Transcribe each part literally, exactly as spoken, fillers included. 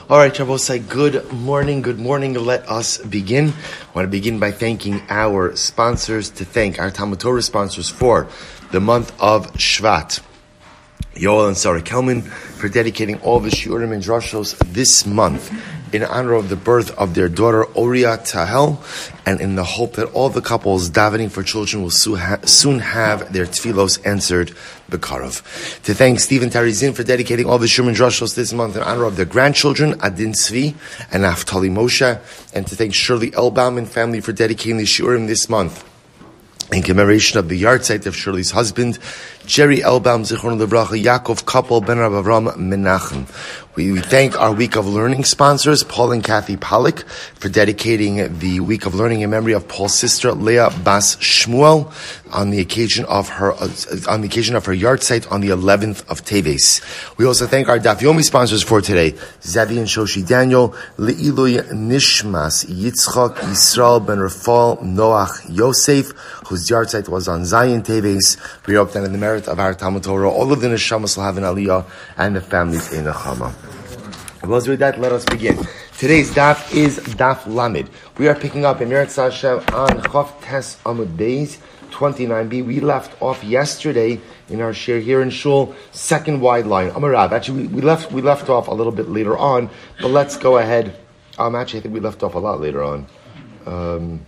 All right, Shabbosai, good morning, good morning. Let us begin. I want to begin by thanking our sponsors, to thank our Talmud Torah sponsors for the month of Shvat. Yoel and Sarah Kelman for dedicating all the shiurim and drashos this month in honor of the birth of their daughter Oria Tahel, and in the hope that all the couples davening for children will soon have their tefillos answered b'karov. To thank Stephen Tarizin for dedicating all the shiurim and drashos this month in honor of their grandchildren Adin Tzvi and Naftali Moshe, and to thank Shirley Elbaum and family for dedicating the shiurim this month in commemoration of the yahrzeit of Shirley's husband, Jerry Elbaum, Zichron Livracha, Yaakov Couple, Ben Rav Avram Menachem. We, we thank our Week of Learning sponsors, Paul and Kathy Pollack, for dedicating the Week of Learning in memory of Paul's sister, Leah Bas Shmuel, on the occasion of her uh, on the occasion of her yahrzeit on the eleventh of Teves. We also thank our Daf Yomi sponsors for today, Zavi and Shoshi Daniel, Le'iluy Nishmas, Yitzchak Yisrael Ben Rafal Noach Yosef, whose yahrzeit was on Zion Teves. We hope that in the merit of our Talmud Torah, all of the neshamas will have an aliyah and the families in a chama. Well, with that, let us begin. Today's daf is Daf Lamed. We are picking up in Meretz Hashem on Chof Tes Amud Beis twenty-nine b. We left off yesterday in our share here in Shul, second wide line. Amarav. Actually, we, we left we left off a little bit later on, but let's go ahead. Um, actually, I think we left off a lot later on. Um,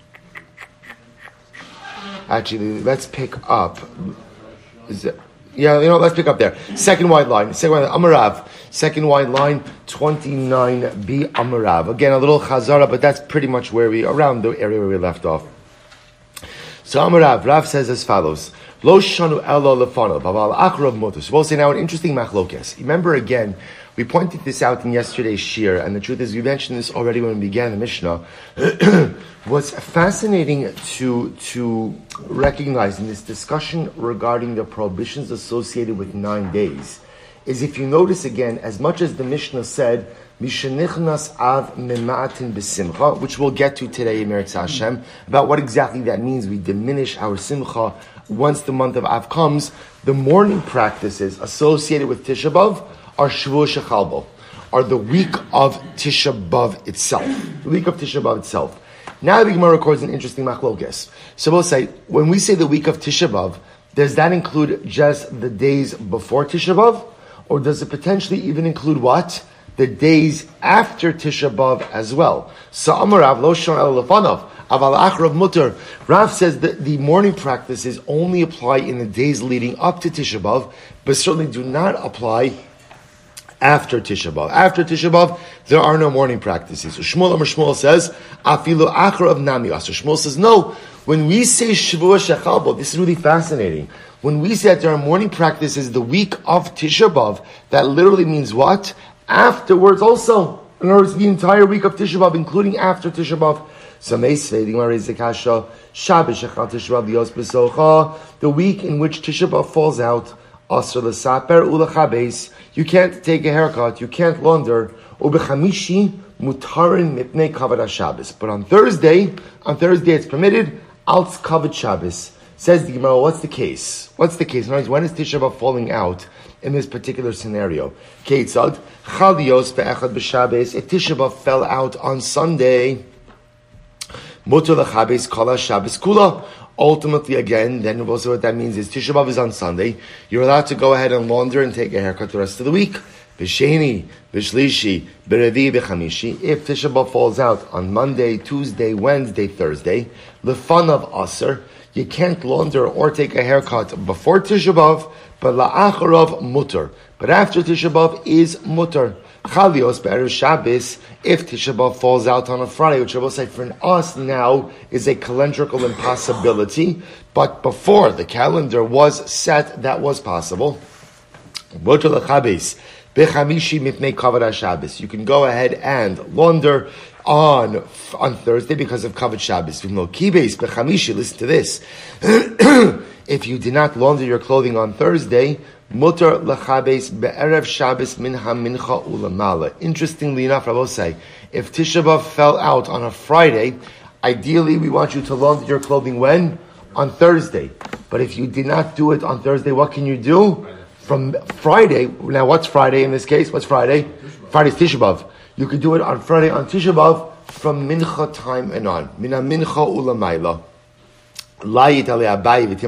actually, let's pick up. Is it, yeah, you know, let's pick up there. Second wide line. Second wide line. Amarav. Second wide line, twenty-nine b. Amarav. Again, a little chazara, but that's pretty much where we, around the area where we left off. So Amarav, Rav says as follows. Lo shanu elo lefanav, aval achrav motus. We'll say now an interesting machlokes. Remember again, we pointed this out in yesterday's shir, and the truth is we mentioned this already when we began the Mishnah. What's fascinating to, to recognize in this discussion regarding the prohibitions associated with nine days is, if you notice again, as much as the Mishnah said, Mishenichnas av mema'atin b'simcha, which we'll get to today in Meretz Hashem, about what exactly that means. We diminish our simcha once the month of Av comes. The morning practices associated with Tisha B'Av are Shavuot Shechalbo, are the week of Tisha B'Av itself. The week of Tisha B'Av itself. Now the Gemara records an interesting machlokes. So we'll say, when we say the week of Tisha B'Av, does that include just the days before Tisha B'Av? Or does it potentially even include what? The days after Tisha B'Av as well. So Amarav lo shon el lefanov aval achrav muter. Rav says that the morning practices only apply in the days leading up to Tisha B'Av, but certainly do not apply after Tisha B'Av. After Tisha B'Av, there are no morning practices. So Shmuel Amar Shmuel says afilu achrav nami aser. Shmuel says no. When we say Shavuot Shechalbo, this is really fascinating. When we say that there are morning practices the week of Tisha B'Av, that literally means what? Afterwards also. In other words, the entire week of Tisha B'Av, including after Tisha B'Av. So Meisvei, the Gemara is Zakasha, Shabbos Shechal Tisha B'Av, Lios B'Socha, the week in which Tisha B'Av falls out, Asr L'Saper U'Lechabes, you can't take a haircut, you can't launder, U'Bechamishi Mutarin Mipnei Kavod HaShabbos. But on Thursday, on Thursday it's permitted, Alts Kavod Shabbos. Says the Gemara, what's the case? What's the case? In other words, when is Tisha B'Av falling out in this particular scenario? Keitzad, Chalios be'echad b'Shabbos. If Tisha B'Av fell out on Sunday, Mutar l'Chabes kala Shabbos kula. Ultimately, again, then also what that means is Tisha B'Av is on Sunday. You're allowed to go ahead and launder and take a haircut the rest of the week. B'Sheni, B'Shlishi, B'Revi, B'Chamishi. If Tisha B'Av falls out on Monday, Tuesday, Wednesday, Thursday, L'fanav Aser, you can't launder or take a haircut before Tisha B'Av, but la'acharav mutar. But after Tisha B'Av is mutar. Chalios be'erev Shabbos, if Tisha B'Av falls out on a Friday, which I will say for us now is a calendrical impossibility, but before the calendar was set, that was possible. Mutar l'chabes, b'chamishi mipnei kavod HaShabbos. You can go ahead and launder on on Thursday because of Kavod Shabbos. Listen to this. If you did not launder your clothing on Thursday, mutar l'chabes be'erev Shabbos minha mincha ulamala. Interestingly enough, I will say, if Tisha B'Av fell out on a Friday, ideally we want you to launder your clothing when? On Thursday. But if you did not do it on Thursday, what can you do? from Friday. Now, what's Friday in this case? What's Friday? Friday's Tisha B'Av. You could do it on Friday on Tisha B'Av from Mincha time and on. Mina Mincha Ulamayla. Abaye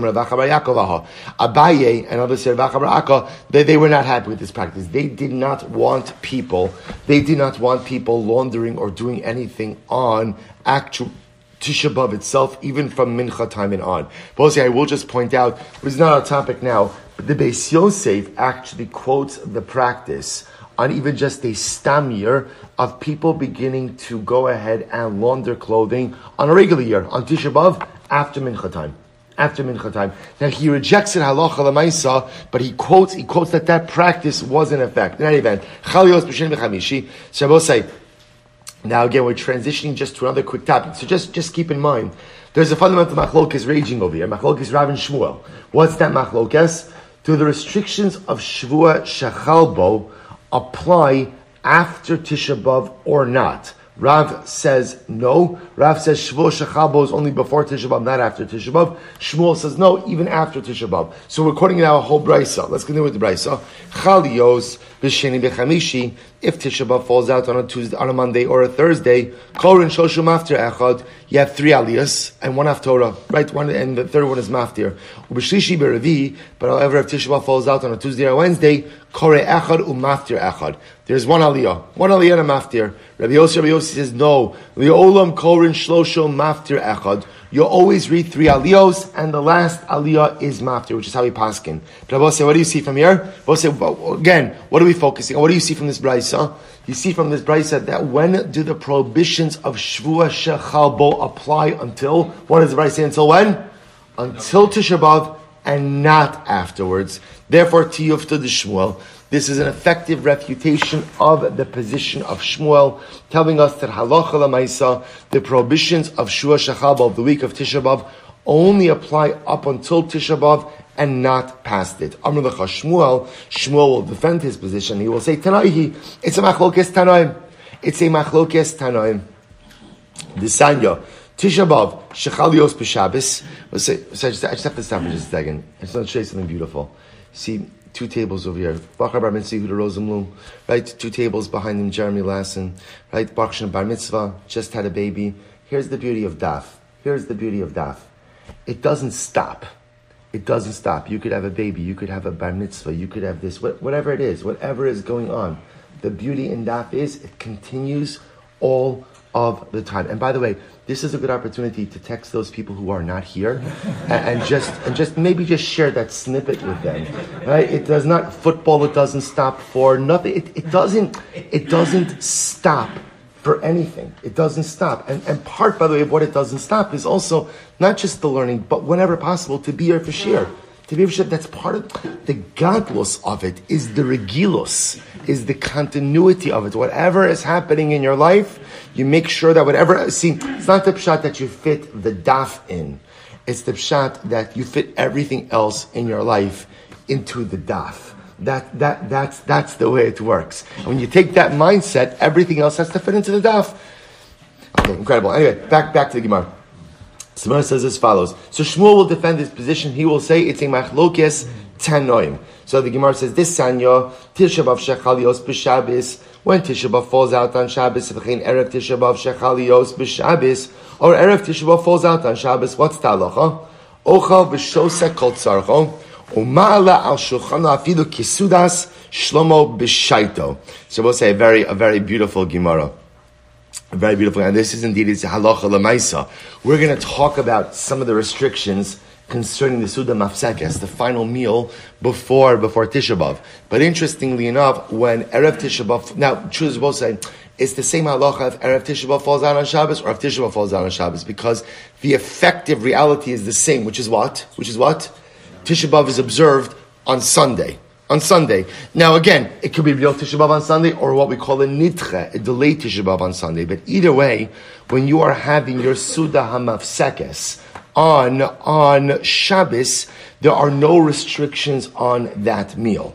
and others said they, they were not happy with this practice. They did not want people, they did not want people laundering or doing anything on actual Tisha B'Av itself, even from Mincha time and on. But I will just point out, it's not our topic now, but the Beis Yosef actually quotes the practice on even just a stam year of people beginning to go ahead and launder clothing on a regular year, on Tisha B'Av, after Mincha time. After Mincha time. Now he rejects it halacha l'maisa, but he quotes, he quotes that that practice was in effect. In any event, Chalios b'shen b'chamishi, so I will say, now again, we're transitioning just to another quick topic. So just, just keep in mind, there's a fundamental machlokes raging over here. Machlokes Rav and Shmuel. What's that machlokes? Do the restrictions of Shavua Shechalbo apply after Tisha B'Av or not? Rav says no. Rav says Shavuot Shechalbo is only before Tisha B'Av, not after Tisha B'Av. Shmuel says no, even after Tisha B'Av. So we're quoting now a whole brisa. Let's continue with the brisa. Chalios b'sheni b'chamishi. If Tisha B'Av falls out on a Tuesday, on a Monday or a Thursday, Korin Shoshum after Echad, you have three aliyahs and one haftorah, right? One and the third one is maftir. Ub'shlishi b'revi, but however, if Tisha B'Av falls out on a Tuesday or Wednesday, Kore Echad u'maftir Echad. There's one aliyah, one aliyah and a maftir. Rabbi Yossi, Rabbi Yossi says no. Li'olam Korin Shlosho maftir Echad. You always read three aliyos, and the last aliyah is maftir, which is how we paskin. But Rabbi say, what do you see from here? Rabbi say, well, again, what are we focusing on? What do you see from this brisa? You see from this brisa that when do the prohibitions of Shavua Shechalbo apply until? What does the brisa say? Until when? Until Tisha B'Av, and not afterwards. Therefore, tiyufta de Shmuel. This is an effective refutation of the position of Shmuel, telling us that halacha l'maisa, the prohibitions of Shavua Shechalbo of the week of Tisha B'Av only apply up until Tisha B'Av and not past it. Amr lecha Shmuel, Shmuel will defend his position. He will say, Tanaihi, it's a machlokes Tanaim. It's a machlokes Tanaim. Disanya, Tisha B'Av, Shechalios b'Shabbos. Let's say, so I just, I just have to stop for just a second. I just want to show you something beautiful. See, two tables over here. Baruch Bar Mitzvah, Yehuda Rosenblum, right? Two tables behind him, Jeremy Lassen, right? Baruch Shem Bar Mitzvah, just had a baby. Here's the beauty of Daf. Here's the beauty of Daf. It doesn't stop. It doesn't stop. You could have a baby, you could have a Bar Mitzvah, you could have this, whatever it is, whatever is going on. The beauty in Daf is it continues all of the time. And by the way, this is a good opportunity to text those people who are not here and, and just and just maybe just share that snippet with them. Right? It does not football, it doesn't stop for nothing. It, it doesn't it doesn't stop for anything. It doesn't stop. And and part, by the way, of what it doesn't stop is also not just the learning, but whenever possible to be here for share. To be able to, that's part of the gadlus of it, is the regilus, is the continuity of it. Whatever is happening in your life, you make sure that whatever, see, it's not the pshat that you fit the daf in. It's the pshat that you fit everything else in your life into the daf. That, that, that's, that's the way it works. And when you take that mindset, everything else has to fit into the daf. Okay, incredible. Anyway, back, back to the Gemara. Gemara says as follows. So Shmuel will defend his position. He will say it's a machlokes tanoim. So the Gemara says this sanya Tisha B'Av shechalios b'Shabbos. When Tisha B'Av falls out on Shabbos, v'chein erev Tisha B'Av shechalios b'Shabbos, or erev Tisha B'Av falls out on Shabbos, what's the halacha? Ochal v'shosek kol tzarcho u'ma'ala al shulchano afilu kisudas shlomo b'shaito. So we'll say a very a very beautiful Gemara. Very beautiful, and this is indeed it's halacha l'maisa. We're going to talk about some of the restrictions concerning the Suda Mafsekes, the final meal before before Tisha B'Av. But interestingly enough, when Erev Tisha B'Av, now truth is both saying, it's the same halacha if Erev Tisha B'Av falls out on Shabbos or if Tisha B'Av falls out on Shabbos, because the effective reality is the same, which is what? Which is what? Tisha B'Av is observed on Sunday. On Sunday. Now again, it could be real Tisha B'Av on Sunday or what we call a nidche, a delayed Tisha B'Av on Sunday. But either way, when you are having your Suda HaMafsekes on, on Shabbos, there are no restrictions on that meal.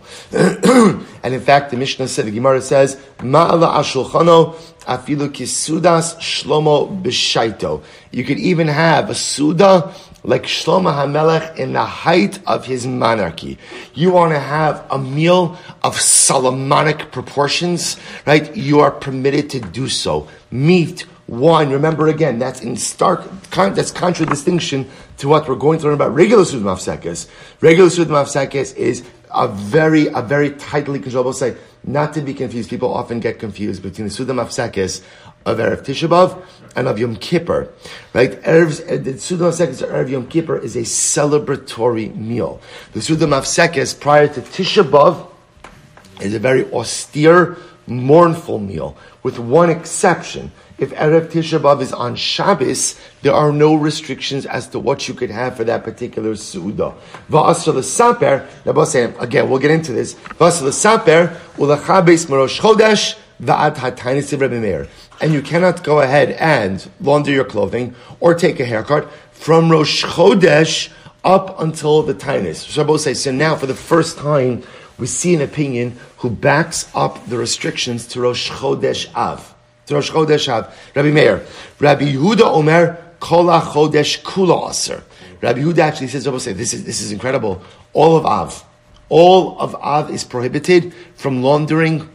And in fact, the Mishnah said, the Gemara says, Ma'ala ashulchano afilu kisudas shlomo b'shaito. You could even have a Suda like Shlomo HaMelech in the height of his monarchy. You want to have a meal of Solomonic proportions, right? You are permitted to do so. Meat, wine, remember again, that's in stark, that's contradistinction to what we're going to learn about regular Suda Mafsekes. Regular Suda Mafsekes is a very, a very tightly controlled, say, not to be confused. People often get confused between the Suda Mafsekes of Erev Tisha B'Av and of Yom Kippur, right? Erev, the Suda Mafsekes of Erev Yom Kippur is a celebratory meal. The Suda Mafsekes prior to Tisha B'Av is a very austere, mournful meal, with one exception. If Erev Tisha B'Av is on Shabbos, there are no restrictions as to what you could have for that particular Su'udah. V'asr l'saper, again, we'll get into this. V'asr l'saper, u'lechabes merosh chodesh, v'ad hatainis of Rebbe Meir. And you cannot go ahead and launder your clothing or take a haircut from Rosh Chodesh up until the Tainis. So Rabbi say, so now for the first time, we see an opinion who backs up the restrictions to Rosh Chodesh Av. To Rosh Chodesh Av. Rabbi Meir. Rabbi Yehuda Omer, Kol HaChodesh Kula Aser. Rabbi Yehuda actually says, Rabbi say, this is, this is incredible. All of Av. All of Av is prohibited from laundering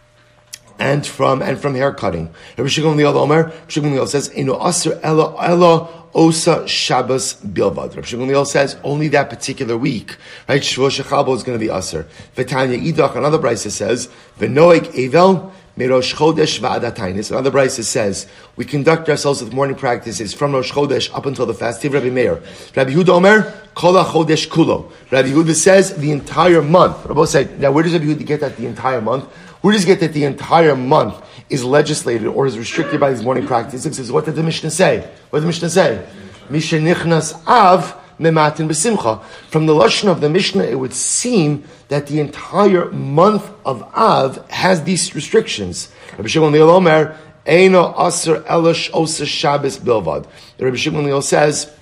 and from and from hair cutting. Rabbi Shimon Liel Omer, Rabbi Shimon Liel says, Inu Aser Ela Ela Osa Shabbos Bilvad. Rabbi Shimon Liel says only that particular week, right? Shavuot Shechabos is going to be Aser. V'Tanya Idach, another brisa says, V'Noeg Evel Merosh Chodesh Va'adatainis. Another brisa says we conduct ourselves with morning practices from Rosh Chodesh up until the fast. Tiv Rabbi Meir, Rabbi Yehuda Omer, Kol HaChodesh Kulo. Rabbi Yehuda says the entire month. Rabbi said, now where does Rabbi Yehuda get that the entire month? Who does get that the entire month is legislated or is restricted by these morning practices? What did the Mishnah say? What did the Mishnah say? Mishenichnas Av Mematin B'Simcha. From the lashon of the Mishnah, it would seem that the entire month of Av has these restrictions. Rabbi Shimon Liel Omer, Eino Aser Elosh Osa Shabbos Bilvad. Rabbi Shimon Liel says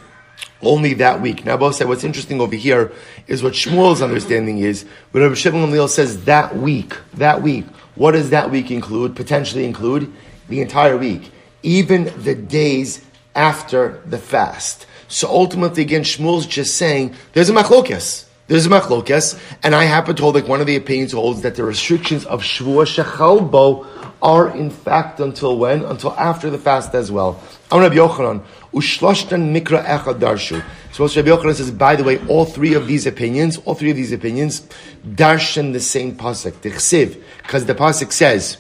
only that week. Now, both said what's interesting over here is what Shmuel's understanding is. But Rabbi Shimon Liel says that week, that week. What does that week include? Potentially include the entire week, even the days after the fast. So ultimately, again, Shmuel's just saying there's a machlokes. There's a machlokes, and I happen to hold like one of the opinions holds that the restrictions of Shavuot Shechalbo are in fact until when? Until after the fast as well. I'm Rabbi Yochanan. Ushloshtan mikra echad darshu. So Rabbi Yochanan says, by the way, all three of these opinions, all three of these opinions, darshan the same pasuk, Tichsiv, because the pasuk says,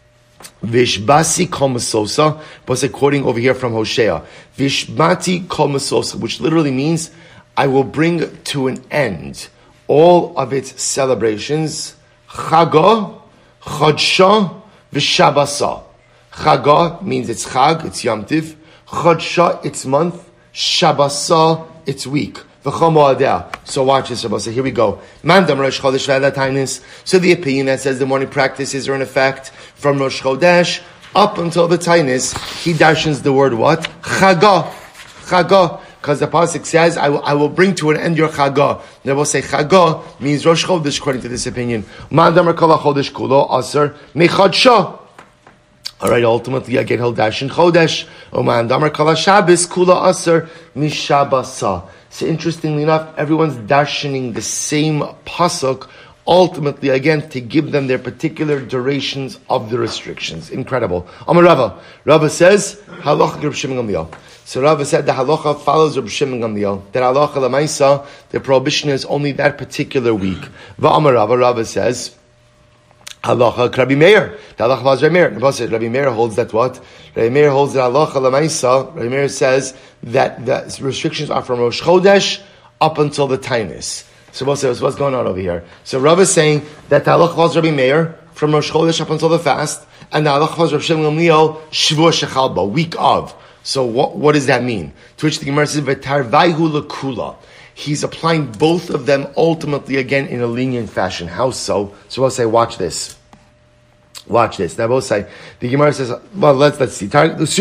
Vishbasi kol masosa, pasuk quoting over here from Hosea, Vishbati kol masosa, which literally means, I will bring to an end all of its celebrations, Chaga, Chodsha, Vishabasa. Chaga means it's Chag, it's Yom Tiv. Chodsha, it's month. Shabasa, it's week. So watch this, Rabbi. So here we go. Mandam Rosh Chodesh V'adatainis. So the opinion that says the morning practices are in effect from Rosh Chodesh up until the Tainis, he darshans the word what? Chaga. Chaga. Because the pasuk says, I will, I will bring to an end your Chaga. They will say Chaga means Rosh Chodesh according to this opinion. Mandam Kol HaChodesh Kulo Aser Mechadsha. All right, ultimately, again, he'll dash in Chodesh. Oman Damar Kala Shabbos Kula Aser Mishabasa. So interestingly enough, everyone's darshaning the same pasuk, ultimately, again, to give them their particular durations of the restrictions. Incredible. Amar Rava. Rava says, Halacha Reb Shimon Gamliel. So Rava said the halacha follows Reb Shimon Gamliel. That halacha lamaisa, the prohibition is only that particular week. Va'amar Rava, Rava says, halacha Rabbi Meir. The halacha was Rabbi Meir. Rabbi Meir holds that what? Rabbi Meir holds that halacha lamaisa. Rabbi Meir says that the restrictions are from Rosh Chodesh up until the Tainis. So what's going on over here? So Rava is saying that the halacha was Rabbi Meir from Rosh Chodesh up until the fast, and the halacha was Rabbi Shimon Gamliel Shavuot Shechalba, week of. So what, what does that mean? To which the Gemara says, V'tarvaihu lekula. He's applying both of them ultimately again in a lenient fashion. How so? So we'll say, watch this. Watch this. Now both say, the Gemara says, well, let's, let's see. Because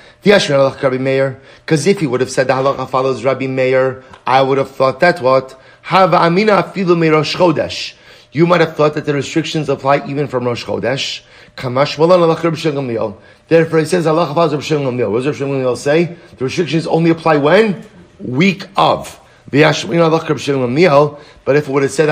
if he would have said the halacha follows Rabbi Meir, I would have thought that what? Hava amina afilu me Rosh Chodesh. You might have thought that the restrictions apply even from Rosh Chodesh. Kamash malan halacha Reb Shimon Gamliel. Therefore, he says halacha follows Reb Shimon Gamliel. What does Reb Shimon Gamliel say? The restrictions only apply when? week of. But if it would have said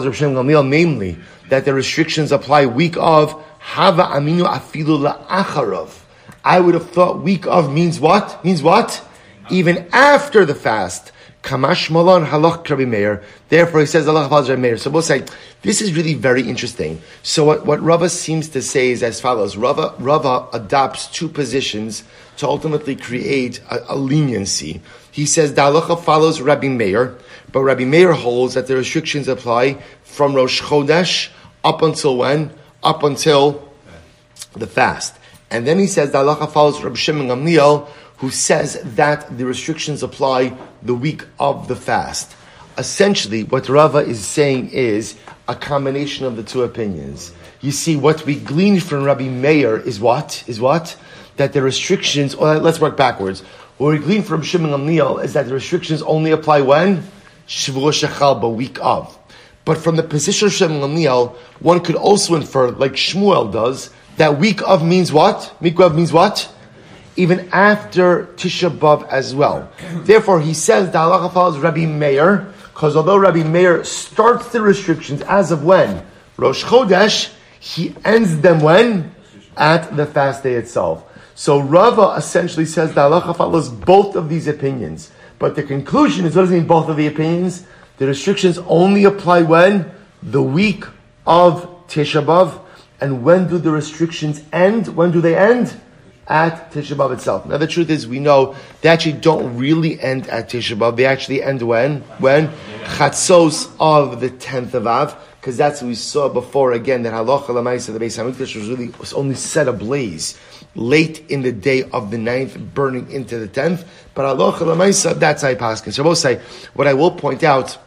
namely that the restrictions apply week of, hava aminu afilu la'acharov. I would have thought week of means what? Means what? Even after the fast. Kamash malon halach Rabbi Meir. Therefore, he says halach Rabbi Meir. So we'll say this is really very interesting. So what, what Rava seems to say is as follows: Rava Rava adopts two positions to ultimately create a, a leniency. He says the halacha follows Rabbi Meir, but Rabbi Meir holds that the restrictions apply from Rosh Chodesh up until when? Up until the fast. And then he says the halacha follows Rabbi Shimon Gamliel, who says that the restrictions apply the week of the fast. Essentially, what Rava is saying is a combination of the two opinions. You see, what we glean from Rabbi Meir is what? Is what? That the restrictions, or let's work backwards. What we glean from Shimon Gamliel is that the restrictions only apply when? Shavuot Shechalba, week of. But from the position of Shimon Gamliel, one could also infer, like Shmuel does, that week of means what? Week of means what? Even after Tisha B'Av as well. Therefore, he says the halacha follows Rabbi Meir, because although Rabbi Meir starts the restrictions as of when? Rosh Chodesh, he ends them when? At the fast day itself. So Rava essentially says the halacha follows both of these opinions. But the conclusion is, what does it mean, both of the opinions? The restrictions only apply when? The week of Tisha B'Av. And when do the restrictions end? When do they end? At Tisha B'Av itself. Now the truth is, we know they actually don't really end at Tisha B'Av. They actually end when? When? Chatzos of the tenth of Av. Because that's what we saw before, again, that halacha l'maisa, the Beis HaMikdash was really was only set ablaze late in the day of the ninth, burning into the tenth. But halacha l'maisa, that's how I paskin. So I will say, what I will point out,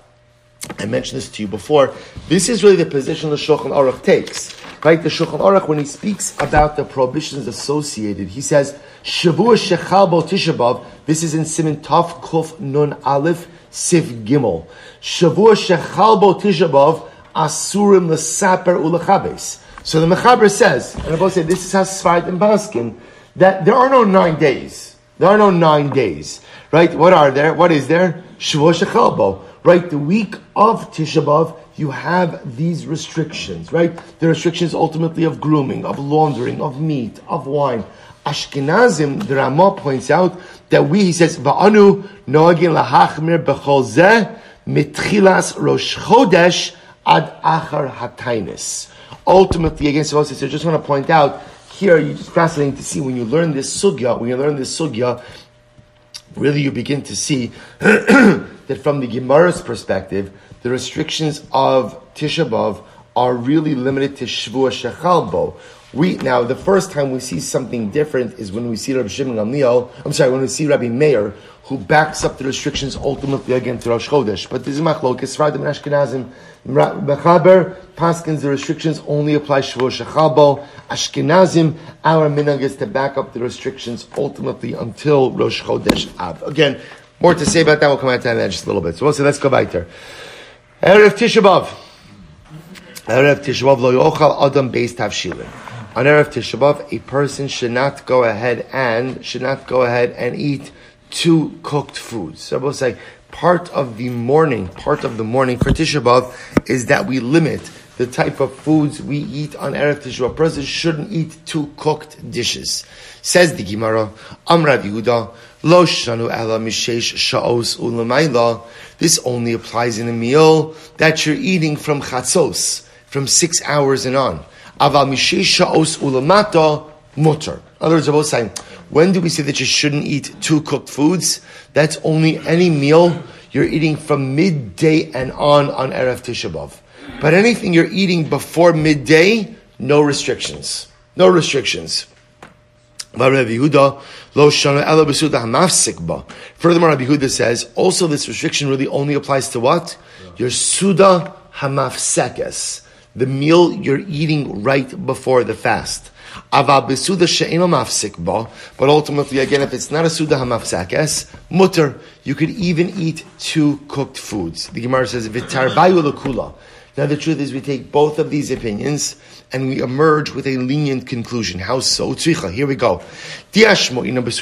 I mentioned this to you before, this is really the position the Shulchan Aruch takes. Right, the Shulchan Aruch, when he speaks about the prohibitions associated, he says, Shavua Shechal Bo Tisha B'Av, this is in Siman Taf Kuf Nun Aleph Sif Gimel. Shavua Shechal Bo Tisha B'Av, Asurim L'Saper U'Lechabes. So the Mechaber says, and I will say, this is how Sfard and Baskin, that there are no nine days. There are no nine days. Right, what are there? What is there? Shavua Shechal Bo. Right, the week of Tisha B'Av, you have these restrictions, right? The restrictions ultimately of grooming, of laundering, of meat, of wine. Ashkenazim, the Ramah points out that we, he says, Va'anu noagin lahachmir b'chol zeh mitchilas rosh chodesh ad achar hatainis. Ultimately, again, so I just want to point out here, it's fascinating to see when you learn this sugya, when you learn this sugya, really you begin to see that from the Gemara's perspective, the restrictions of Tisha B'Av are really limited to Shavua Shechal Bo. We, now, the first time we see something different is when we see Rabbi Shimon Gamliel, I'm sorry, when we see Rabbi Meir, who backs up the restrictions ultimately again to Rosh Chodesh. But this is Machlokes, Sfardim and Ashkenazim. Mechaber, Paskins, the restrictions only apply Shavua Shechal Bo. Ashkenazim, our minhag is to back up the restrictions ultimately until Rosh Chodesh Av. Again, more to say about that, we'll come back to that in just a little bit. So we'll say, let's go back there. Erev Tisha B'Av. Erev Tisha B'Av lo yochal adam beis tavshilin. On Erev Tisha B'Av, a person should not go ahead and should not go ahead and eat two cooked foods. So we'll say part of the morning, part of the morning for Tisha B'Av is that we limit the type of foods we eat on Erev Tisha B'Av. A person shouldn't eat two cooked dishes. Says the Gemara, Am Rav Yehuda, Lo shanu ela mishesh sha'os u'lamayla. This only applies in a meal that you're eating from chatzos, from six hours and on. Aval mishesh sha'os u'lamata mutter. In other words, I will say, when do we say that you shouldn't eat two cooked foods? That's only any meal you're eating from midday and on on Erev Tisha B'Av. But anything you're eating before midday, no restrictions. No restrictions. Furthermore, Rabbi Yehuda says, also this restriction really only applies to what? Your Suda Hamafsekes, the meal you're eating right before the fast. But ultimately, again, if it's not a Suda Hamafsekes, mutter, you could even eat two cooked foods. The Gemara says, Vitarbayu l'kula. Now the truth is we take both of these opinions and we emerge with a lenient conclusion. How so? Tzricha, here we go. Because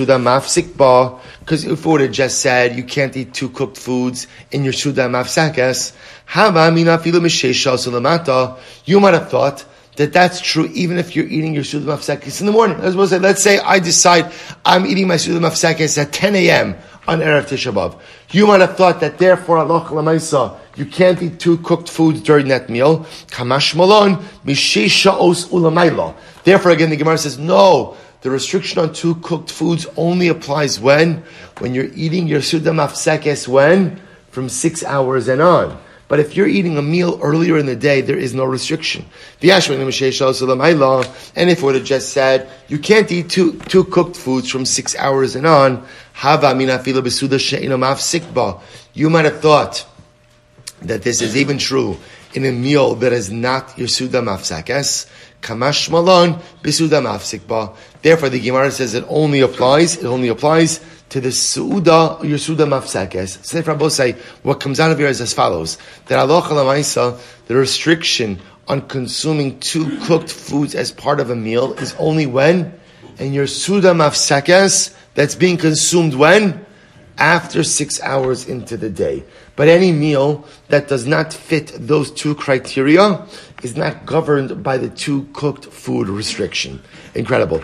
if we would have just said you can't eat two cooked foods in your Suda Mafsakes, you might have thought that that's true even if you're eating your Suda Mafsakes in the morning. As well say, let's say I decide I'm eating my Suda Mafsakes at ten a.m. on Erev Tisha B'Av. You might have thought that therefore, Allah Lamaisa, you can't eat two cooked foods during that meal. Kamash malon, mishisha os ulamayla. Therefore, again, the Gemara says, no, the restriction on two cooked foods only applies when? When you're eating your Suda Mafsakes, when? From six hours and on. But if you're eating a meal earlier in the day, there is no restriction. And if it would have just said, you can't eat two, two cooked foods from six hours and on, you might have thought that this is even true in a meal that is not your Suda Mafsakes. Kamash malon bisuda mafsikba. Therefore, the Gemara says it only applies, it only applies to the Suda, your Suda Mafsakes. So therefore, both say, what comes out of here is as follows. That Allah Lamaisa, the restriction on consuming two cooked foods as part of a meal is only when? In your Suda Mafsakes, that's being consumed when? After six hours into the day. But any meal that does not fit those two criteria is not governed by the two cooked food restriction. Incredible.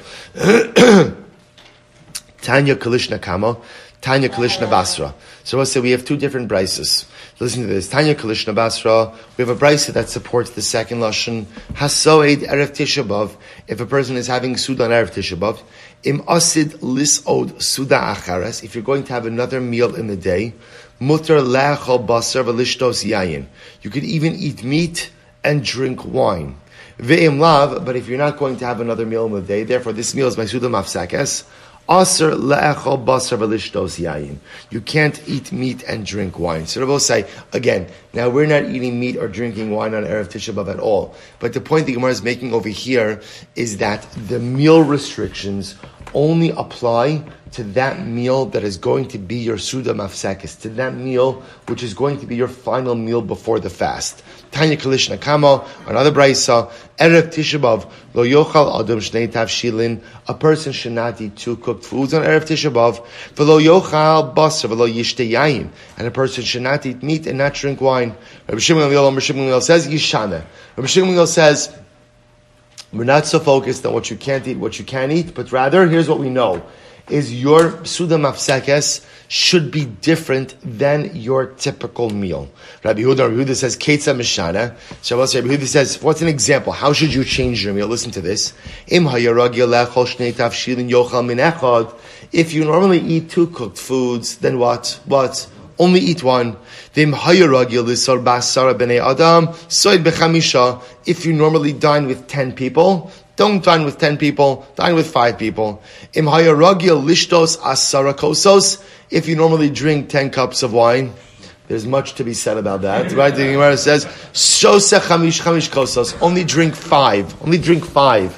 Tanya Kalishna Kama, Tanya Kalishna Basra. So we'll say we have two different brises. Listen to this. Tanya Kalishna Basra, we have a brisa that supports the second lashon. Hasoed Erev Tisha B'Av. If a person is having Suda on Erev Tisha B'Av, Im Asid Lisod Suda Achares. If you're going to have another meal in the day, Mutar Lechol Basar V'Lishtos Yayin. You could even eat meat and drink wine. Ve'im Lav, but if you're not going to have another meal in the day, therefore this meal is my Suda Mafsakes, Aser le'echol basar v'lishtos yayin. You can't eat meat and drink wine. So Rabbi will say, again, now we're not eating meat or drinking wine on Erev Tisha B'Av at all. But the point the Gemara is making over here is that the meal restrictions only apply to that meal that is going to be your Suda Mafsakes, to that meal which is going to be your final meal before the fast. Tanya Kalishna Kama, another brayso, Erev Tisha B'Av, Lo Yochal Adam Shnei Tavshilin, a person should not eat two cooked foods on Erev Tisha B'Av, V'lo Yochal Basar, V'lo Yishtei Yayin, and a person should not eat meat and not drink wine. Rabbi Shimon Gamliel, Rabbi Shimon Gamliel says, Yishana. Rabbi Shimon Gamliel says, we're not so focused on what you can't eat, what you can eat, but rather, here's what we know, is your Suda Mafsakes should be different than your typical meal. Rabbi Yehuda, Rabbi Yehuda says, Keitza Mishana. Shabbos Rabbi Yehuda says, what's an example? How should you change your meal? Listen to this. Im hayaragil lechol shnei tavshilin yochal min echad. If you normally eat two cooked foods, then what? What? Only eat one. Vim hayaragil lisar basara b'nei adam soid b'chamisha. If you normally dine with ten people, don't dine with ten people, dine with five people. Im hayaragil lishtos asara kosos. If you normally drink ten cups of wine, there's much to be said about that, right? The Gemara says, "Shose chamish chamish kosos." Only drink five. Only drink five.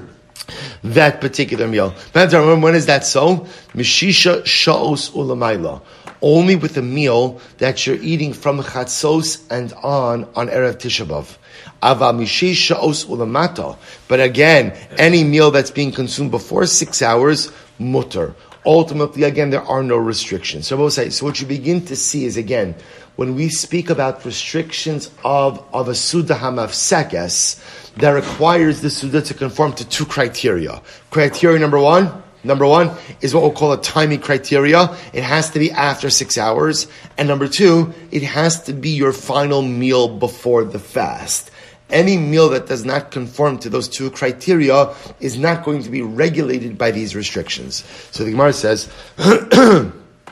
That particular meal. But remember, when is that so? Mishisha shaos ulamayla. Only with a meal that you're eating from chatzos and on on Erev Tisha B'Av. Ava mishisha os ulamata. But again, any meal that's being consumed before six hours, mutter. Ultimately, again, there are no restrictions. So we'll say, so what you begin to see is, again, when we speak about restrictions of, of a Suda HaMafsakes, that requires the Suda to conform to two criteria. Criteria number one, number one is what we'll call a timing criteria. It has to be after six hours. And number two, it has to be your final meal before the fast. Any meal that does not conform to those two criteria is not going to be regulated by these restrictions. So the Gemara says, Tanya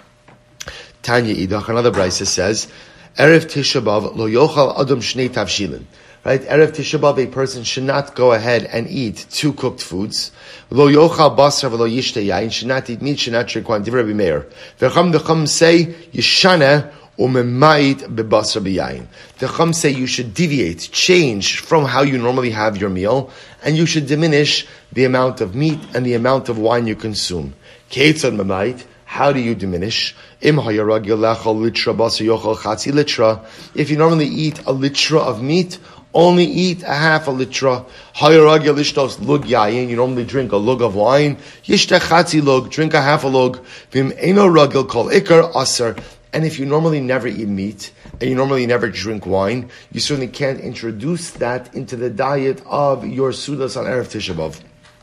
Idach, another brisa says, Erev Tisha B'Av lo yochal adam shnei tavshilin. Right? Erev Tisha B'Av, a person should not go ahead and eat two cooked foods. Lo yochal basar v'lo yishtei yain, should not eat meat, should not drink wine. Divrei Rabbi Meir. V'cham d'cham say, yishana umemait bebasar b'yayin. The Chum say you should deviate, change from how you normally have your meal, and you should diminish the amount of meat and the amount of wine you consume. Keitzad memait. How do you diminish? If you normally eat a litra of meat, only eat a half a litra. Hayaragya lishtos lug yayin, you normally drink a lug of wine. Yishtech chatzi lug, drink a half a lug. Vim eno ragil kol ikar aser. And if you normally never eat meat, and you normally never drink wine, you certainly can't introduce that into the diet of your sudas on Erev Tisha B'Av.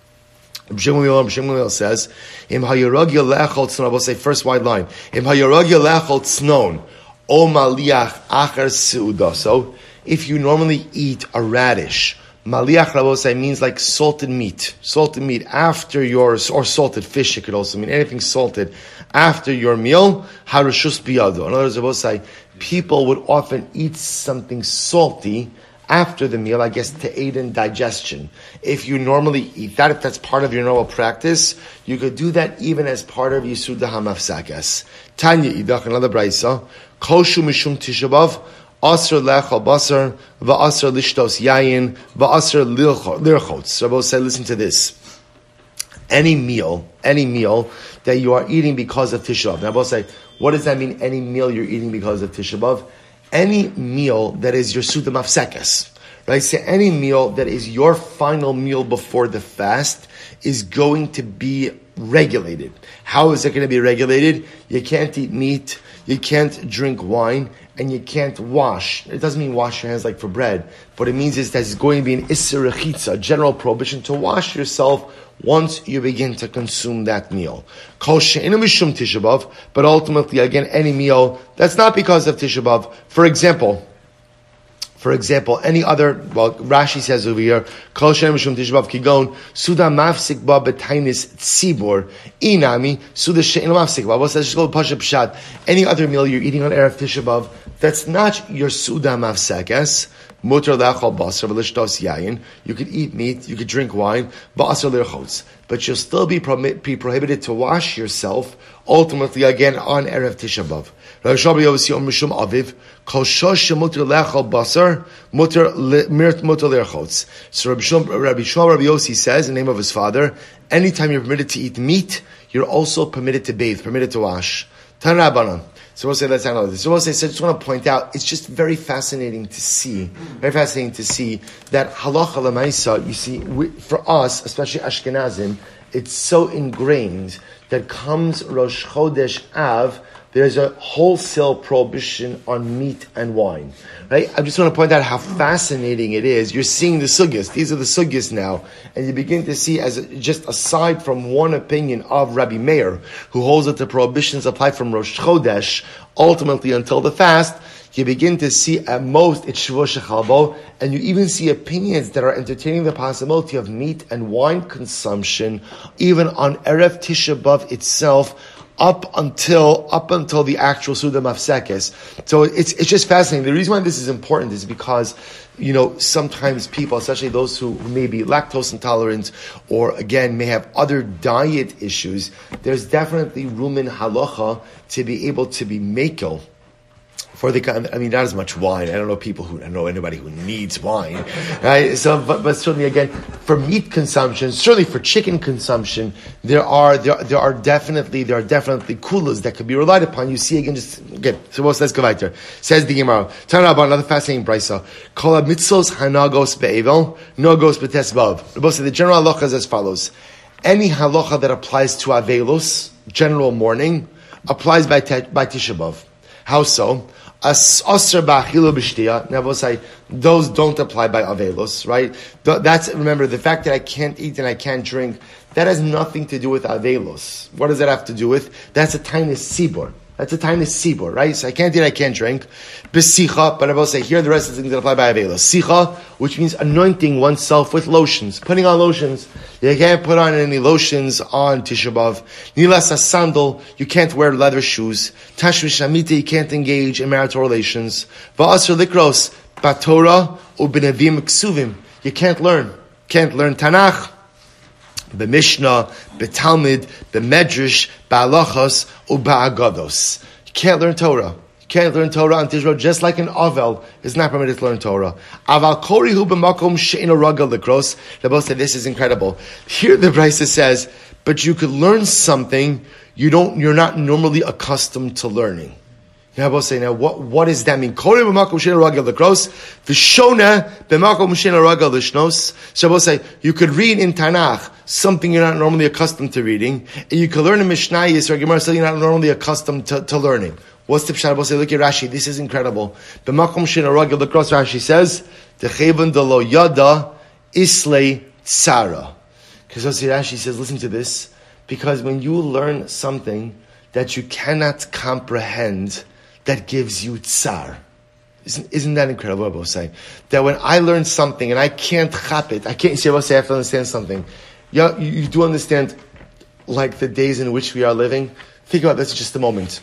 Shmuel says, "Im hayaragya le'achol tznon." I will say first wide line. Im hayaragya le'achol tznon o maliach acher seuda. So, if you normally eat a radish, maliach rabosai means like salted meat, salted meat after your, or salted fish. It could also mean anything salted after your meal. Harushus biyado. In other words, rabosai, people would often eat something salty after the meal, I guess, to aid in digestion. If you normally eat that, if that's part of your normal practice, you could do that even as part of Yisuda HaMafsakas. Tanya idach, another brayso, koshu mishum Tisha B'Av, asr lechal basar, va'asr lishtos yayin, va'asr lirchotz. Rabbi said, listen to this. Any meal, any meal that you are eating because of Tisha B'Av. Now, Rabbi say, what does that mean, any meal you're eating because of Tisha B'Av? Any meal that is your Suda Mafsekas, right? So any meal that is your final meal before the fast is going to be regulated. How is it going to be regulated? You can't eat meat, you can't drink wine, and you can't wash. It doesn't mean wash your hands like for bread. But it means is that it's going to be an Isser Rechitza, a general prohibition to wash yourself once you begin to consume that meal. Kol she'enu mishum Tisha B'Av, but ultimately, again, any meal that's not because of Tisha B'Av. For example, for example, any other, well, Rashi says over here, Kol she'enu mishum Tisha B'Av kigon, Suda mafsik ba betainis tzibor, inami, Suda she'enu mafsik ba. What's that? Just go pasha pshat. Any other meal you're eating on Erev Tisha B'Av, that's not your Suda mafsekas. Mutar lechol basar v'lishtos yayin. You could eat meat, you could drink wine, basar lirchotz, but you'll still be, pro- be prohibited to wash yourself. Ultimately, again on Erev Tisha B'Av. Rabbi Shabbat Yossi Om Mishum Aviv Kol Shosh Mutar lechol basar Mutar Mirt Mutar lirchotz. So Rabbi Shabbat Rabbi Yossi says in the name of his father, anytime you're permitted to eat meat, you're also permitted to bathe, permitted to wash. Tan Rabbanan. So we'll say, let's handle this. So we'll say, so I just want to point out, it's just very fascinating to see, very fascinating to see that halacha l'maisa, you see, we, for us, especially Ashkenazim, it's so ingrained that comes Rosh Chodesh Av, there's a wholesale prohibition on meat and wine. Right? I just want to point out how fascinating it is. You're seeing the sugyas. These are the sugyas now. And you begin to see, as a, just aside from one opinion of Rabbi Meir, who holds that the prohibitions apply from Rosh Chodesh, ultimately until the fast, you begin to see at most it's Shavuot Shechalbo, and you even see opinions that are entertaining the possibility of meat and wine consumption, even on Erev Tisha B'Av itself, up until up until the actual Suda Mafsekes. So it's it's just fascinating. The reason why this is important is because, you know, sometimes people, especially those who may be lactose intolerant or, again, may have other diet issues, there's definitely room in halacha to be able to be mekel for the, I mean, not as much wine. I don't know people who, I don't know anybody who needs wine, right? So, but, but certainly again, for meat consumption, certainly for chicken consumption, there are, there, there are definitely, there are definitely kulas that could be relied upon. You see again, just, again, so let's go right there. Says the Gemara. Turn about another fascinating brisa. Kol mitzvos hanagos be'evel, nogos b'tes b'av. The general halacha is as follows. Any halacha that applies to avelos, general mourning, applies by, te, by Tisha B'av. How so? As asr ba'achilu b'shtiya. Now we'll say those don't apply by avelos, right? That's, remember, the fact that I can't eat and I can't drink, that has nothing to do with avelos. What does that have to do with? That's a tiny sibor. That's a tiny sibor, right? So I can't eat, I can't drink. B'sicha, but I will say here are the rest of the things that apply by avelos. Sicha, which means anointing oneself with lotions, putting on lotions. You can't put on any lotions on Tisha B'Av. Nilas a sandal, you can't wear leather shoes. Tashmish amita, you can't engage in marital relations. Va'asr likros, batorah, u'benevim ksuvim. You can't learn. Can't learn Tanakh, the Mishnah, the Talmud, the Medrash, Ba'alachos, or Ba'agados. You can't learn Torah. You can't learn Torah on Tisha B'Av, just like an Avel is not permitted to learn Torah. Aval kori hu b'makom she'ino ragal likros. They both say this is incredible. Here the Brisa says, but you could learn something you don't, you're not normally accustomed to learning. You know, say now, what what does that mean? Kore b'makom she'eino ragel l'kros, v'shona b'makom she'eino ragel l'shnos. So I will say you could read in Tanakh something you're not normally accustomed to reading, and you could learn in Mishnayos or Gemara something you're not normally accustomed to, to learning. What's the pshat? I will say, look at Rashi. This is incredible. B'makom she'eino ragel l'kros. Rashi says, "Techevan de lo yada islay tsara." Because Rashi says, listen to this, because when you learn something that you cannot comprehend, that gives you tsar. Isn't, isn't that incredible, what I was saying? That when I learn something and I can't chap it, I can't, you see, I say I have to understand something. Yeah, you, you do understand, like the days in which we are living. Think about this just a moment.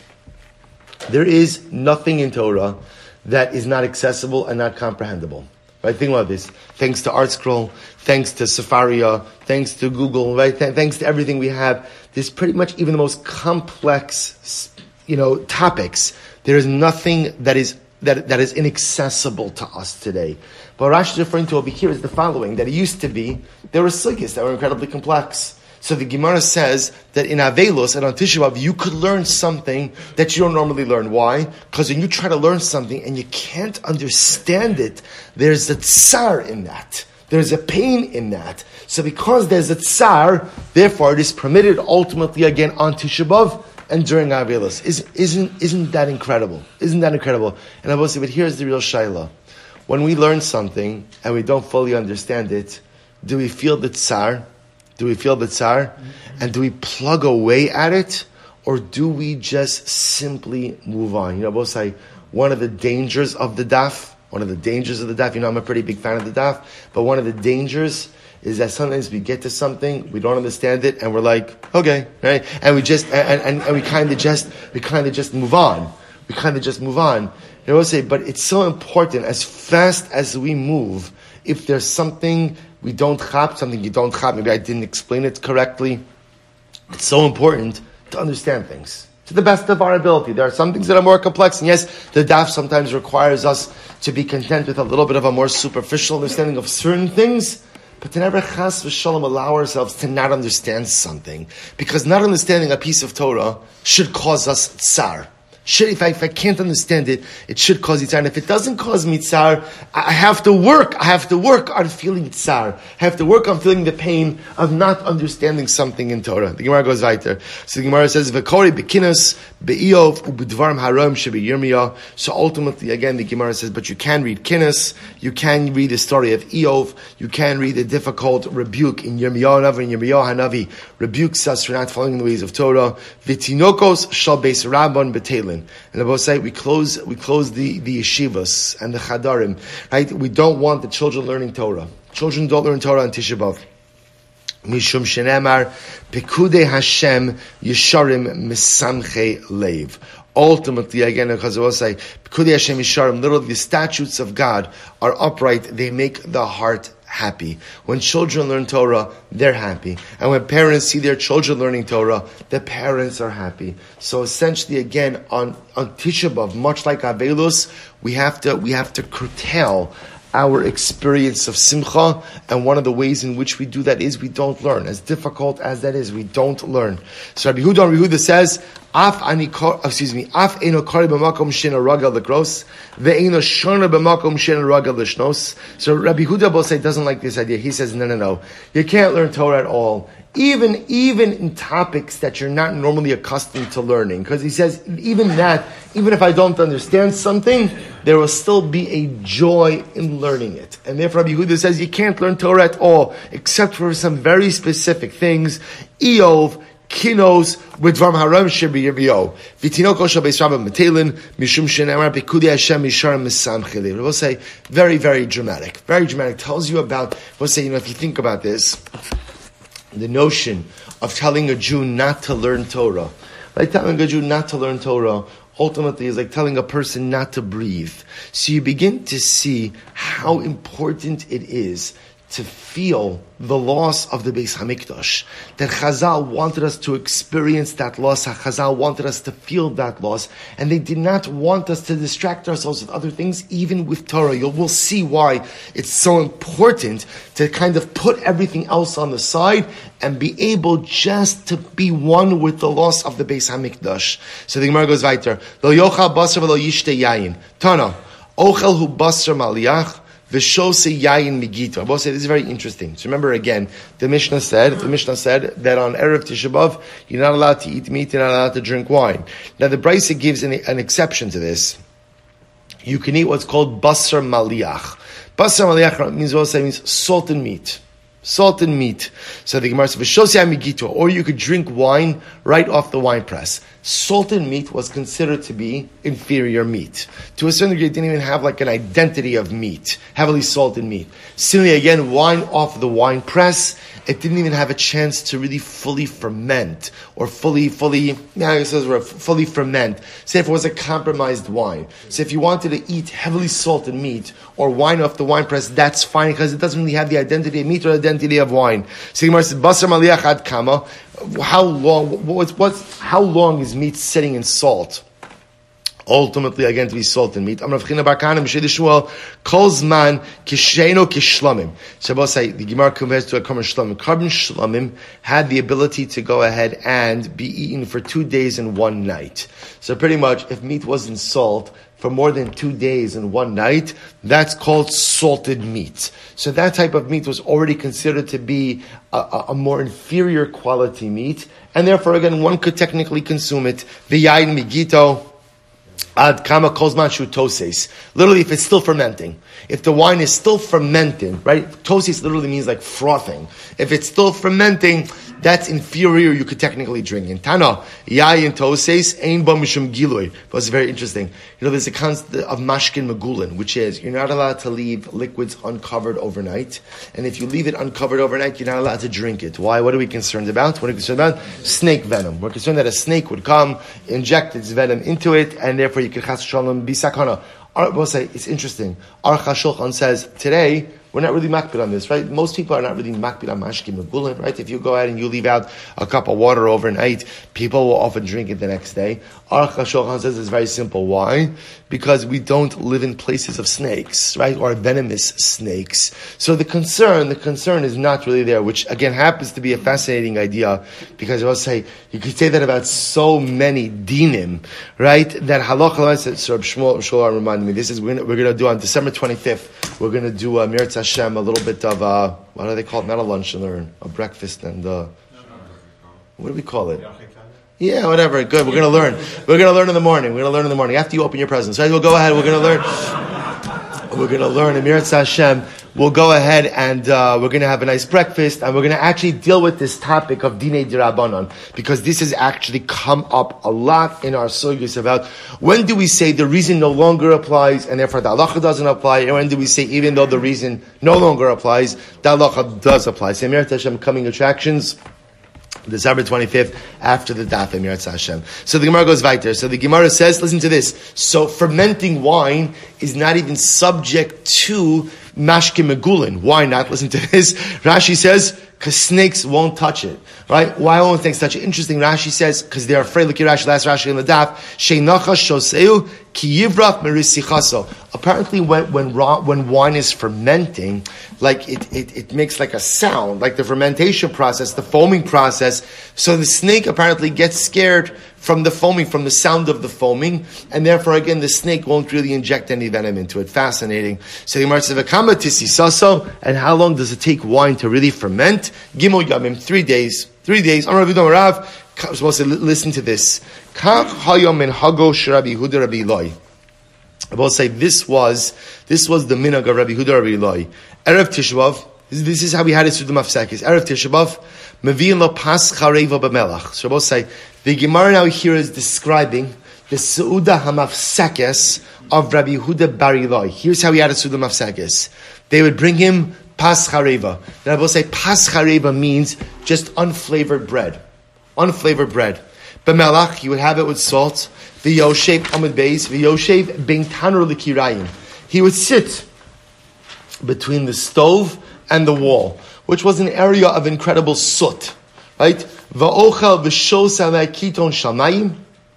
There is nothing in Torah that is not accessible and not comprehensible. Right? Think about this. Thanks to ArtScroll, thanks to Safaria, thanks to Google, right? Th- thanks to everything we have, there's pretty much even the most complex, you know, topics. There is nothing that is that that is inaccessible to us today. But Rashi is referring to over here is the following: that it used to be there were sugis that were incredibly complex. So the Gemara says that in Avelos and on Tisha B'Av you could learn something that you don't normally learn. Why? Because when you try to learn something and you can't understand it, there's a tsar in that. There's a pain in that. So because there's a tsar, therefore it is permitted ultimately again on Tisha B'Av and during Avelos. Isn't, isn't, isn't that incredible? Isn't that incredible? And I will say, but here's the real shayla. When we learn something and we don't fully understand it, do we feel the tsar? Do we feel the tsar? Mm-hmm. And do we plug away at it? Or do we just simply move on? You know, both say, one of the dangers of the daf, one of the dangers of the daf, you know, I'm a pretty big fan of the daf, but one of the dangers is that sometimes we get to something, we don't understand it, and we're like, okay, right? And we just, and, and, and we kind of just, we kind of just move on. We kind of just move on. You know, say, but it's so important, as fast as we move, if there's something we don't chap, something you don't chap, maybe I didn't explain it correctly, it's so important to understand things to the best of our ability. There are some things that are more complex, and yes, the daf sometimes requires us to be content with a little bit of a more superficial understanding of certain things, but to never chas v'shalom allow ourselves to not understand something, because not understanding a piece of Torah should cause us tsar. Should, if, I, if I can't understand it, it should cause tsar. And if it doesn't cause me tsar, I have to work. I have to work on feeling tsar. I have to work on feeling the pain of not understanding something in Torah. The Gemara goes weiter. So the Gemara says, "V'kori bekinos be'iov ubedvarim haram shebi Yirmiyah." So ultimately, again, the Gemara says, but you can read Kinnis, you can read the story of Eov, you can read the difficult rebuke in Yirmiyah Hanavi, and Yirmiyah Hanavi rebukes us for not following the ways of Torah. V'tinokos shal beis rabban betelin. And about say we close we close the, the yeshivas and the chadarim, right? We don't want the children learning Torah. Children don't learn Torah on Tisha B'Av. Mishum shenemar pekudei Hashem yesharim misamche leiv. Ultimately, again, because I will say, pekudei Hashem yesharim, literally the statutes of God are upright, they make the heart happy. When children learn Torah, they're happy. And when parents see their children learning Torah, the parents are happy. So essentially, again, on, on Tisha B'Av, much like Avelos, we have to, we have to curtail our experience of simcha, and one of the ways in which we do that is we don't learn. As difficult as that is, we don't learn. So Rabbi Yehuda, Rabbi Yehuda says, "Af ani, excuse me, af eno kari b'makom shena ragal lekros, ve'eno shona b'makom shena ragal leshnos." So Rabbi Yehuda both say doesn't like this idea. He says, no, no, no, you can't learn Torah at all. Even, even in topics that you're not normally accustomed to learning. Because he says, even that, even if I don't understand something, there will still be a joy in learning it. And therefore Rabbi Yehuda says, you can't learn Torah at all, except for some very specific things. Eov, kinos, with Dvarim haram shebi Yirmiyah. V'tinoko shel beis rabban metelin, mishum shenemar pekudei Hashem yisharim misamche leiv. We'll say, very, very dramatic. Very dramatic. Tells you about, we'll say, you know, if you think about this, the notion of telling a Jew not to learn Torah, like telling a Jew not to learn Torah, ultimately is like telling a person not to breathe. So you begin to see how important it is to feel the loss of the Beis Hamikdash, that Chazal wanted us to experience that loss, Chazal wanted us to feel that loss, and they did not want us to distract ourselves with other things, even with Torah. You'll, we'll see why it's so important to kind of put everything else on the side and be able just to be one with the loss of the Beis Hamikdash. So the Gemara goes weiter. Lo yochal basar v'lo yishte yayin. Tana, ochel hu basar maliach, v'shose yayin migito. I will say this is very interesting. So remember again, the Mishnah said, the Mishnah said that on Erev Tisha B'Av, you're not allowed to eat meat, you're not allowed to drink wine. Now the Brisa gives an, an exception to this. You can eat what's called basar maliach. Basar maliach means also means salted meat. Salted meat. So the Gemara says, "V'shos yayin migito," or you could drink wine right off the wine press. Salted meat was considered to be inferior meat. To a certain degree, it didn't even have like an identity of meat, heavily salted meat. Similarly, again, wine off the wine press, it didn't even have a chance to really fully ferment, or fully, fully, yeah, it says fully ferment. Say if it was a compromised wine. So if you wanted to eat heavily salted meat, or wine off the wine press, that's fine, because it doesn't really have the identity of meat or identity of wine. So Gemara says, "Basar maliach ad kama." How long? What's what's? How long is meat sitting in salt? Ultimately, again, to be salt and meat. Amrav China Bar Kana Mishei Shmuel calls man kisheno kishlamim. Shabbos say the Gemara compares to a carbon shlamim. Carbon shlamim had the ability to go ahead and be eaten for two days and one night. So pretty much, if meat was in salt for more than two days and one night, that's called salted meat. So that type of meat was already considered to be a, a, a more inferior quality meat, and therefore, again, one could technically consume it. V'yayin migito ad kama kozman shu toses. Literally, if it's still fermenting. If the wine is still fermenting, right? Toses literally means like frothing. If it's still fermenting, that's inferior, you could technically drink. In Tana, yayin toses, ein ba mishum gilui. But it's very interesting. You know, there's a concept of mashkin megulin, which is you're not allowed to leave liquids uncovered overnight. And if you leave it uncovered overnight, you're not allowed to drink it. Why? What are we concerned about? What are we concerned about? Snake venom. We're concerned that a snake would come, inject its venom into it, and therefore you could chas shalom be sakana. We'll say, it's interesting. Aruch HaShulchan says, today, we're not really makbid on this, right? Most people are not really makbid on mashkin megulin, right? If you go ahead and you leave out a cup of water overnight, people will often drink it the next day. Aruch HaShulchan says it's very simple. Why? Because we don't live in places of snakes, right? Or venomous snakes. So the concern, the concern is not really there, which again happens to be a fascinating idea, because I will say, you could say that about so many dinim, right? That halacha, so Shmuel Shmuel reminded me, this is, we're going to do on December twenty-fifth, we're going to do a Meretz Hashem, a little bit of a, what do they call it? Not a lunch and learn, a breakfast and uh, what do we call it? Yeah, whatever. Good. We're going to learn. We're going to learn in the morning. We're going to learn in the morning after you open your presents. Right? We'll go ahead. We're going to learn. We're going to learn in Meretz Hashem. We'll go ahead and uh, we're going to have a nice breakfast, and we're going to actually deal with this topic of Dinei D'Rabbanan, because this has actually come up a lot in our sugyas about when do we say the reason no longer applies and therefore the halacha doesn't apply, and when do we say even though the reason no longer applies, the halacha does apply. So Meretz Hashem coming attractions, December twenty-fifth, after the Daf Meretz Hashem. So the Gemara goes weiter. So the Gemara says, listen to this. So fermenting wine is not even subject to mashkin megulin. Why not? Listen to this. Rashi says, because snakes won't touch it. Right? Why won't snakes touch it? Interesting. Rashi says, because they're afraid. Look at Rashi, last Rashi in the Daf. Sheinacha shoseu ki yivrach merisichaso. Apparently, when when when wine is fermenting, like it, it it makes like a sound, like the fermentation process, the foaming process. So the snake apparently gets scared from the foaming, from the sound of the foaming, and therefore again the snake won't really inject any venom into it. Fascinating. So the Gemara says, "V'kama tisisaso," and how long does it take wine to really ferment? Gimel yamim, three days. Three days. I'm Rav Rav. I'm supposed to listen to this. Kach hayom min hago sh'Rabbi Yehuda Rabbi Eloi. I will say this was this was the minhag of Rabbi Yehuda Rabbi Eloi. Erev Tisha B'Av. This is how we had it through the Mafsekes. Erev Tisha B'Av. Mevi'in lo pas chareva b'melach. So I will say the Gemara now here is describing the Seuda Hamafsekes of Rabbi Yehuda Bar Eloi. Here's how he had it through the Mafsekes. They would bring him pas chareva. And I will say pas chareva means just unflavored bread. Unflavored bread. B'melach, you would have it with salt. V'yoshev amud beis. V'yoshev ben tanur l'kirayim. He would sit between the stove and the wall, which was an area of incredible soot, right? Va'ochel v'shos alei kiton shamayim,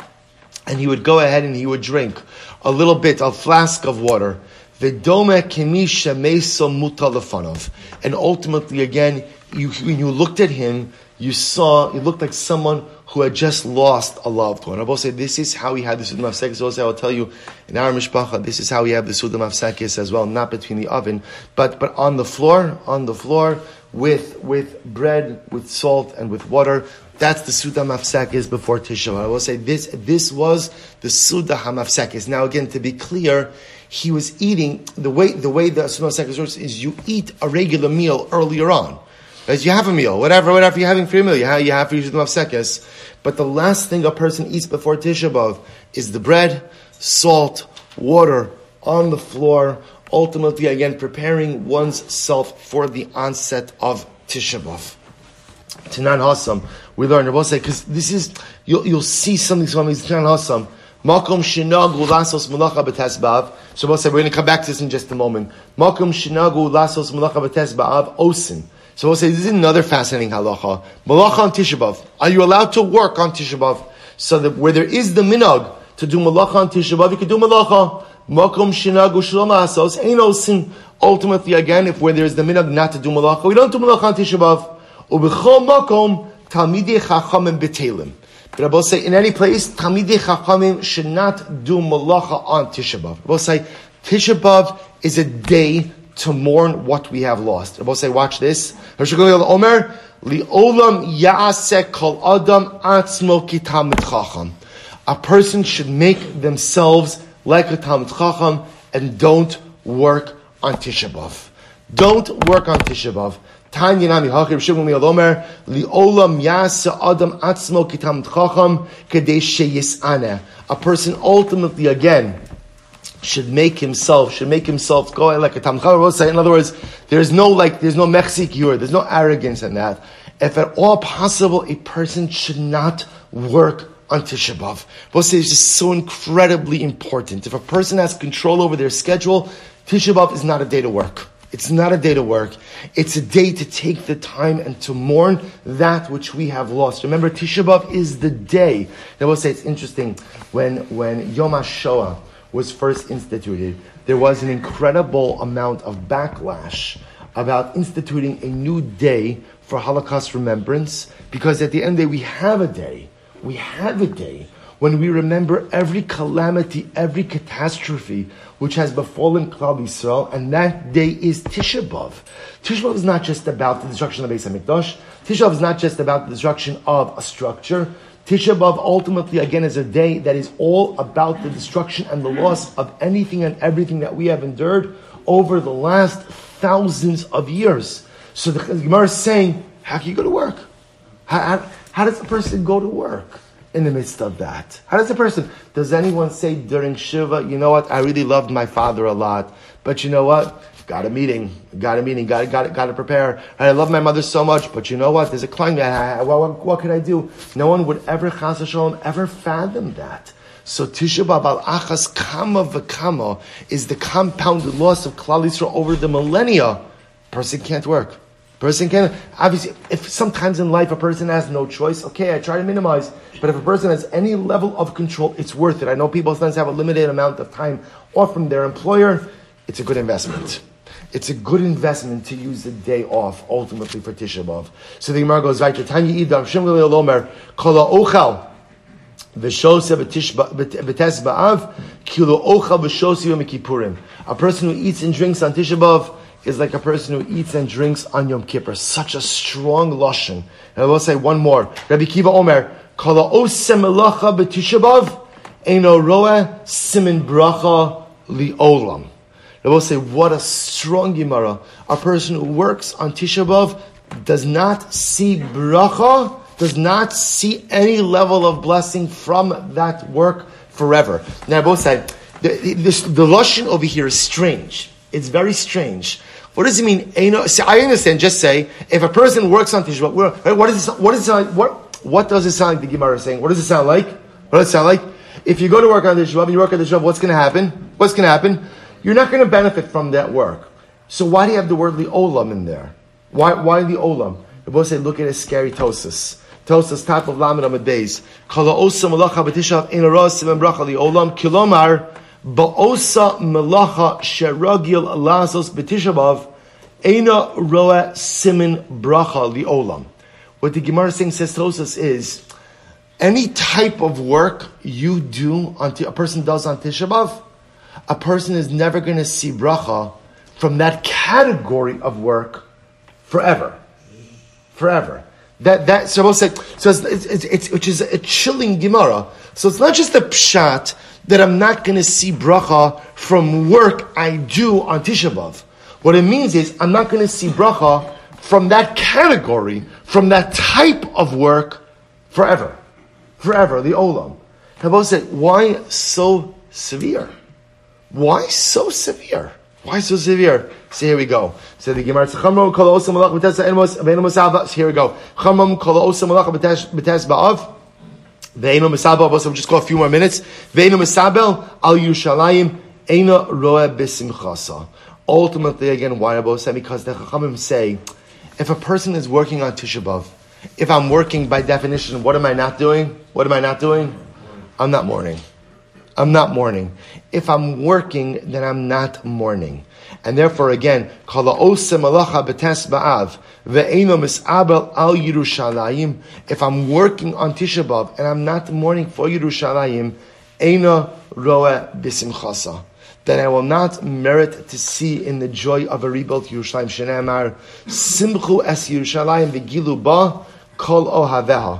and he would go ahead and he would drink a little bit, a flask of water. V'dome kemi shemeso muta lefanov, and ultimately, again, you, when you looked at him, you saw, he looked like someone who had just lost a loved one. I will say, this is how he had the Suda Mafsekis. Also, I will tell you, in our Mishpacha, this is how we have the Suda Mafsekis as well, not between the oven, but but on the floor, on the floor, with with bread, with salt, and with water. That's the Suda Mafsekis before Tisha B'Av. I will say, this this was the Suda HaMafsekis. Now again, to be clear, he was eating, the way the way the Suda Mafsekis works is you eat a regular meal earlier on. As you have a meal, whatever, whatever you're having for your meal, you have, you have for your mafsekes. But the last thing a person eats before Tisha B'Av is the bread, salt, water on the floor, ultimately, again, preparing one's self for the onset of Tisha B'Av. Tanan Hassam, we learn, I will say, because this is, you'll, you'll see something, something, Tanan Hassam, Makom Shinagu Lasos Malacha B'Tes B'Av. So we'll say, we're going to come back to this in just a moment. Makom Shinagu Lasos Malacha B'Tes B'Av Osin. So we'll say, this is another fascinating halacha. Malacha on Tisha B'Av. Are you allowed to work on Tisha B'Av? So that where there is the minhag to do malacha on Tisha B'Av, you can do malacha. Makom shinagu shalom asos ein osin. Ultimately, again, if where there is the minhag not to do malacha, we don't do malacha on Tisha B'Av. U'b'chol makom talmidei chachamim b'teilim. But I will say, in any place, talmidei chachamim should not do malacha on Tisha B'Av. I will say, Tisha B'Av is a day to mourn what we have lost. I will say, watch this. Omer, li'olam ya'aseh kol adam atzmo ki talmid chacham. A person should make themselves like a talmid chacham and don't work on Tisha B'Av. Don't work on Tisha B'Av. Tanya nami hachir shivim li'omer li'olam ya'aseh adam atzmo ki talmid chacham kedei sheyis'aneh. A person ultimately, again, should make himself, should make himself go like a Talmid Chacham. In other words, there's no like, there's no mechzik, there's no arrogance in that. If at all possible, a person should not work on Tisha B'Av. We'll say it's just so incredibly important. If a person has control over their schedule, Tisha B'Av is not a day to work. It's not a day to work. It's a day to take the time and to mourn that which we have lost. Remember, Tisha B'Av is the day. Now we'll say it's interesting, when, when Yom HaShoah was first instituted, there was an incredible amount of backlash about instituting a new day for Holocaust remembrance, because at the end of the day, we have a day, we have a day when we remember every calamity, every catastrophe which has befallen Klal Yisrael, and that day is Tisha B'Av. Tisha B'Av is not just about the destruction of Beis HaMikdash. Tisha B'Av is not just about the destruction of a structure. Tisha B'Av ultimately, again, is a day that is all about the destruction and the loss of anything and everything that we have endured over the last thousands of years. So the Gemara is saying, how can you go to work? How, how, how does a person go to work in the midst of that? How does a person, does anyone say during Shiva, you know what, I really loved my father a lot, but you know what, got a meeting, got a meeting, got got got to prepare. I love my mother so much, but you know what? There's a client. What, what, what could I do? No one would ever, chas v'shalom, ever fathom that. So Tisha B'Av al achas kama v'kama is the compounded loss of Klal Yisrael over the millennia. Person can't work. Person can't. Obviously, if sometimes in life a person has no choice, okay, I try to minimize. But if a person has any level of control, it's worth it. I know people sometimes have a limited amount of time off from their employer. It's a good investment. It's a good investment to use the day off, ultimately, for Tisha B'Av. So the Gemara goes right to Tanya Idam Shem G'lei Lomer Kol Ochal V'Shoseh B'Tes B'Av Kilo Ochal V'Shoseh Yom Kippurim. A person who eats and drinks on Tisha B'Av is like a person who eats and drinks on Yom Kippur. Such a strong lashon. And I will say one more. Rabbi Kiva Omer Kol Oseh Melacha B'Tisha B'Av Eino Roeh Simin Bracha Li'olam. I will say, what a strong Gemara. A person who works on Tisha B'Av does not see bracha, does not see any level of blessing from that work forever. Now, I will say, the, the, the lashon over here is strange. It's very strange. What does it mean? See, I understand, just say, if a person works on Tisha B'Av, what does it, what does it sound like? What, what does it sound like the Gemara is saying? What does it sound like? What does it sound like? If you go to work on Tisha B'Av, you work on Tisha B'Av, what's going to happen? What's going to happen? You're not going to benefit from that work. So why do you have the word li'olam in there? Why why li'olam? The both say, look at a scary Tosis. Tosis, top of Lamed Amud Beis. Kala osa malacha b'tishav ein hara siman bracha li'olam. Kilomar, ba'osa malacha sheragil lazos b'tishav eina roa siman bracha li'olam. What the Gemara saying, says Tosis, is any type of work you do, on t- a person does on Tisha B'Av, a person is never going to see bracha from that category of work forever. Forever. That that so we'll say, so it's, it's, it's, it's which is a chilling Gemara. So it's not just the pshat that I'm not going to see bracha from work I do on Tisha B'Av. What it means is I'm not going to see bracha from that category, from that type of work forever. Forever, the olam. Rabbi said, why so severe? Why so severe? Why so severe? So here we go. So the Gemara says, "Chamram kol osam malach b'tes enemos ve'eno masaba." So here we go. Chamram kol osam malach b'tes b'tes ba'av ve'eno masaba. Also, we'll just go a few more minutes. Ve'eno masabel al Yerushalayim eina roa b'simchasa. Ultimately, again, why Rabbi said? Because the Chachamim say, if a person is working on Tisha B'Av, if I'm working by definition, what am I not doing? What am I not doing? I'm not mourning. I'm not mourning. If I'm working, then I'm not mourning. And therefore, again, kala osa malacha b'tes ba'av ve'eno mis'abel al Yerushalayim. If I'm working on Tisha B'Av and I'm not mourning for Yerushalayim, eina roa b'simchasa. Then I will not merit to see in the joy of a rebuilt Yerushalayim. Shene'amar simchu es Yerushalayim v'gilu ba kol ohaveha.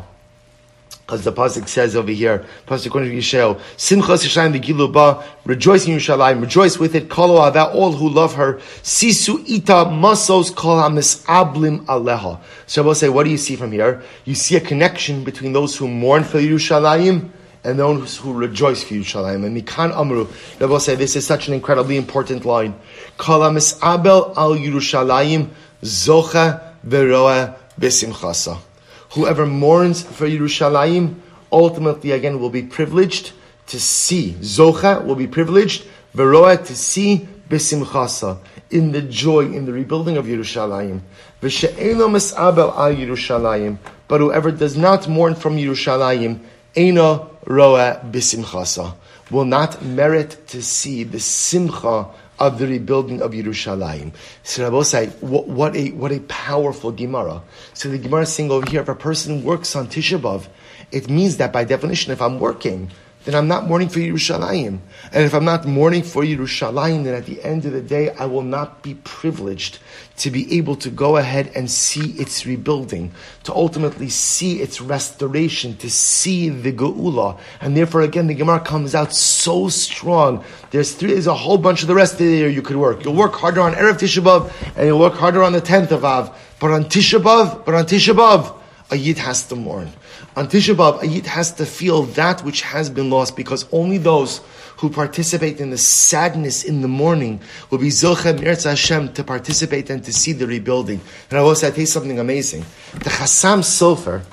As the pasuk says over here, pasuk according to Yeshayahu, Simchas Yerushalayim v'gilu ba, rejoice in Yerushalayim, rejoice with it, kol ohaveh, all who love her, sisu ita masos kol hamisablim aleha. So I will say, what do you see from here? You see a connection between those who mourn for Yerushalayim and those who rejoice for Yerushalayim. And Mikan Amru, I will say, this is such an incredibly important line. Kol hamisabel al Yerushalayim zocha v'roa b'simchasa. Whoever mourns for Yerushalayim, ultimately again will be privileged to see. Zocha will be privileged, Veroa to see Besimchasa, in the joy, in the rebuilding of Yerushalayim. V'she'eno mis'abel al Yerushalayim, but whoever does not mourn from Yerushalayim, Eino roa Besimchasa, will not merit to see the simcha of the rebuilding of Yerushalayim. So Rabbi say, what, what a what a powerful Gemara. So the Gemara is saying over here, if a person works on Tisha B'Av, it means that by definition, if I'm working, then I'm not mourning for Yerushalayim. And if I'm not mourning for Yerushalayim, then at the end of the day, I will not be privileged to be able to go ahead and see its rebuilding, to ultimately see its restoration, to see the Geula. And therefore, again, the Gemara comes out so strong. There's three, there's a whole bunch of the rest of the year you could work. You'll work harder on Erev Tisha B'Av, and you'll work harder on the tenth of Av. But on Tisha B'Av, but on Tisha B'Av, a Yid has to mourn. On Tisha B'Av, a Yid has to feel that which has been lost, because only those who participate in the sadness in the morning will be Zoche Mirza Hashem to participate and to see the rebuilding. And I will say, I tell you something amazing. The Chassam Sofer,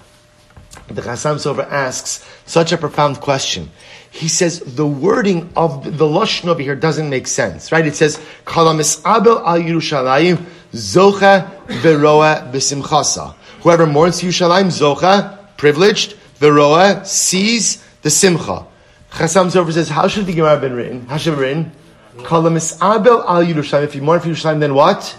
the Chassam Sofer asks such a profound question. He says the wording of the Lashon over here doesn't make sense, right? It says, Kala mis'abel al Yerushalayim, Zoche veroa b'simchasa. Whoever mourns Yerushalayim, Zocha, privileged, Veroa, sees the Simcha. Chassam Sofer says, how should the Gemara have been written? How should it be written? Kala mis'abel al Yerushalayim. If you mourn for Yerushalayim, then what?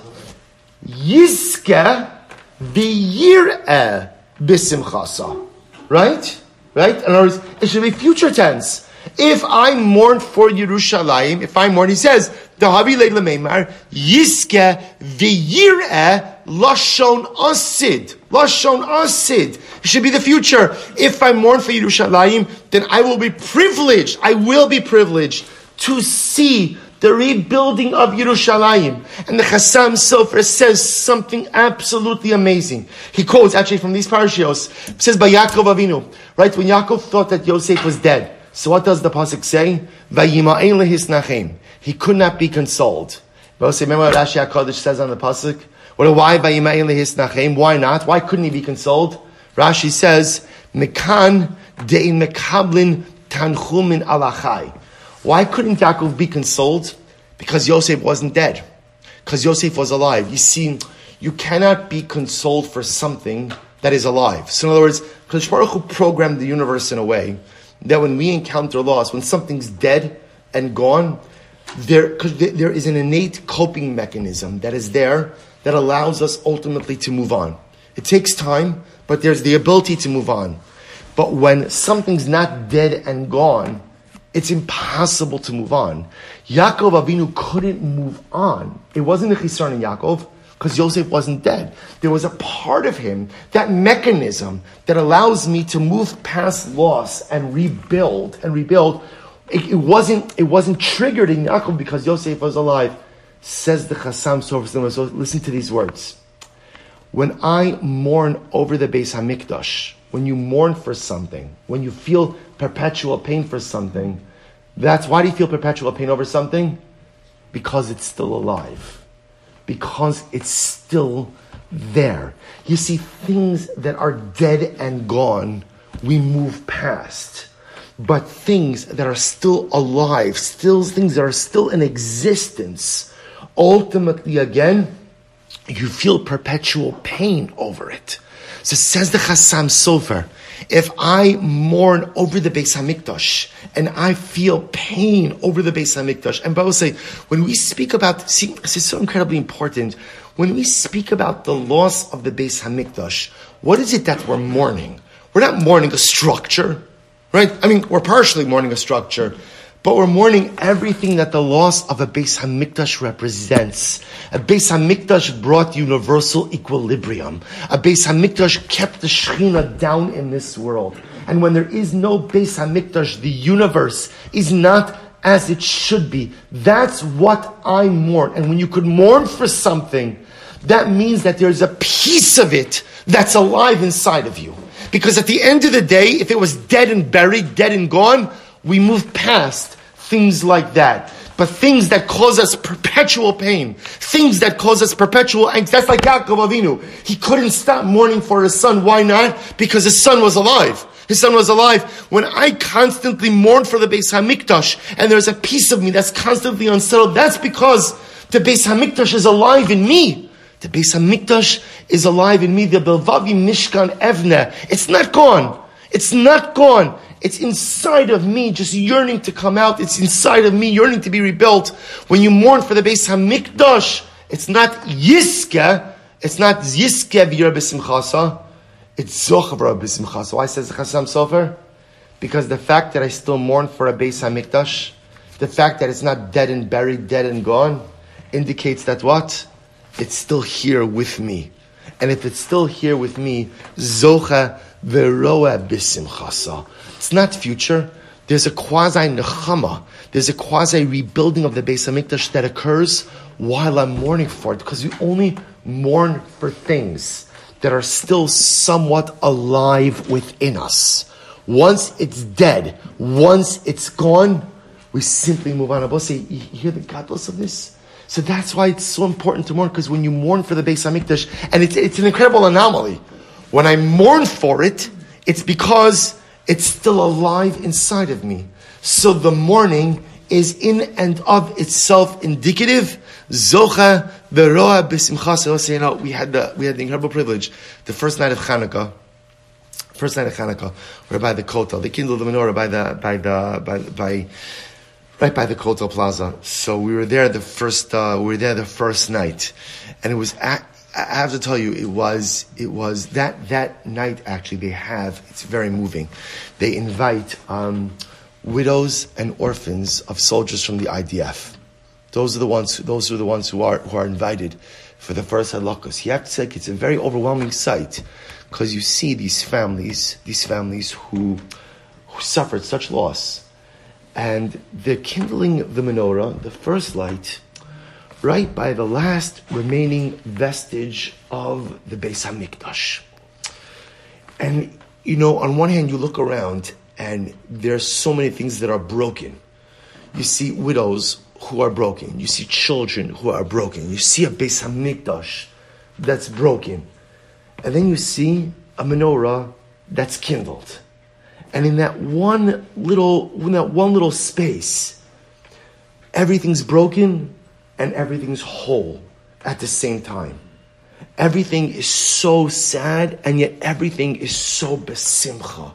Yizke v'yir'eh b'simchasa. Right? Right? In other words, it should be future tense. If I mourn for Yerushalayim, if I mourn, he says, Dahavi leil meimar, Yizke v'yir'eh lashon asid. Lashon asid. It should be the future. If I mourn for Yerushalayim, then I will be privileged. I will be privileged to see the rebuilding of Yerushalayim. And the Chassam Sofer says something absolutely amazing. He quotes actually from these parashios. It says by Yaakov Avinu, right? When Yaakov thought that Yosef was dead. So what does the pasuk say? Vayima'en lehisnachem. He could not be consoled. Remember what Rashi HaKadosh says on the pasuk? Well, why vayima'en lehisnachem? Why not? Why couldn't he be consoled? Rashi says, Mekan de'in mekablin tanchumin alachai. Why couldn't Yaakov be consoled? Because Yosef wasn't dead. because Yosef was alive. You see, you cannot be consoled for something that is alive. So in other words, Kadosh Baruch Hu programmed the universe in a way that when we encounter loss, when something's dead and gone, there, cause there is an innate coping mechanism that is there that allows us ultimately to move on. It takes time, but there's the ability to move on. But when something's not dead and gone, it's impossible to move on. Yaakov Avinu couldn't move on. It wasn't a chisron in Yaakov, because Yosef wasn't dead. There was a part of him, that mechanism that allows me to move past loss and rebuild and rebuild. It, it wasn't it wasn't triggered in Yaakov because Yosef was alive. Says the Chassam Sofer. So listen to these words. When I mourn over the Beis Hamikdash, when you mourn for something, when you feel perpetual pain for something, that's why do you feel perpetual pain over something? Because it's still alive. Because it's still there. You see, things that are dead and gone, we move past. But things that are still alive, still things that are still in existence, ultimately again, you feel perpetual pain over it. So says the Chassam Sofer, if I mourn over the Beis Hamikdash and I feel pain over the Beis Hamikdash, and Bible say, when we speak about, see, this is so incredibly important, when we speak about the loss of the Beis Hamikdash, what is it that we're mourning? We're not mourning a structure, right? I mean, we're partially mourning a structure, but we're mourning everything that the loss of a Beis Hamikdash represents. A Beis Hamikdash brought universal equilibrium. A Beis Hamikdash kept the Shekhinah down in this world. And when there is no Beis Hamikdash, the universe is not as it should be. That's what I mourn. And when you could mourn for something, that means that there's a piece of it that's alive inside of you. Because at the end of the day, if it was dead and buried, dead and gone, we move past things like that. But things that cause us perpetual pain, things that cause us perpetual angst, that's like Yaakov Avinu. He couldn't stop mourning for his son. Why not? Because his son was alive. His son was alive. When I constantly mourn for the Beis Hamikdash, and there's a piece of me that's constantly unsettled, that's because the Beis Hamikdash is alive in me. The Beis Hamikdash is alive in me. The Belvavi Mishkan Evne. It's not gone. It's not gone. It's inside of me, just yearning to come out. It's inside of me, yearning to be rebuilt. When you mourn for the Beis Hamikdash, it's not Yiske. It's not Yiske v'yer b'simchasa. It's Zocha v'yer b'simchasa. Why says the Chassam Sofer? Because the fact that I still mourn for a Beis Hamikdash, the fact that it's not dead and buried, dead and gone, indicates that what? It's still here with me. And if it's still here with me, Zocha v'roa b'simchasa. It's not future. There's a quasi-nechama. There's a quasi-rebuilding of the Beis Hamikdash that occurs while I'm mourning for it. Because we only mourn for things that are still somewhat alive within us. Once it's dead, once it's gone, we simply move on. I will say, you hear the godless of this? So that's why it's so important to mourn, because when you mourn for the Beis Hamikdash, and it's, it's an incredible anomaly. When I mourn for it, it's because it's still alive inside of me. So the mourning is in and of itself indicative. Zocha v'roa b'simcha. You know, we had the we had the incredible privilege. The first night of Hanukkah, first night of Hanukkah, we're by the Kotel. They kindled the menorah by the by the by by right by the Kotel Plaza. So we were there the first uh, we were there the first night, and it was at. I have to tell you, it was, it was that, that night actually they have, it's very moving. They invite, um, widows and orphans of soldiers from the I D F. Those are the ones, those are the ones who are, who are invited for the first halakas. You have to say it's a very overwhelming sight, because you see these families, these families who, who suffered such loss. And they're kindling the menorah, the first light, right by the last remaining vestige of the Beis Hamikdash. And, you know, on one hand you look around and there's so many things that are broken. You see widows who are broken. You see children who are broken. You see a Beis Hamikdash that's broken. And then you see a menorah that's kindled. And in that one little, in that one little space, everything's broken and everything's whole. at the same time. Everything is so sad, and yet everything is so besimcha.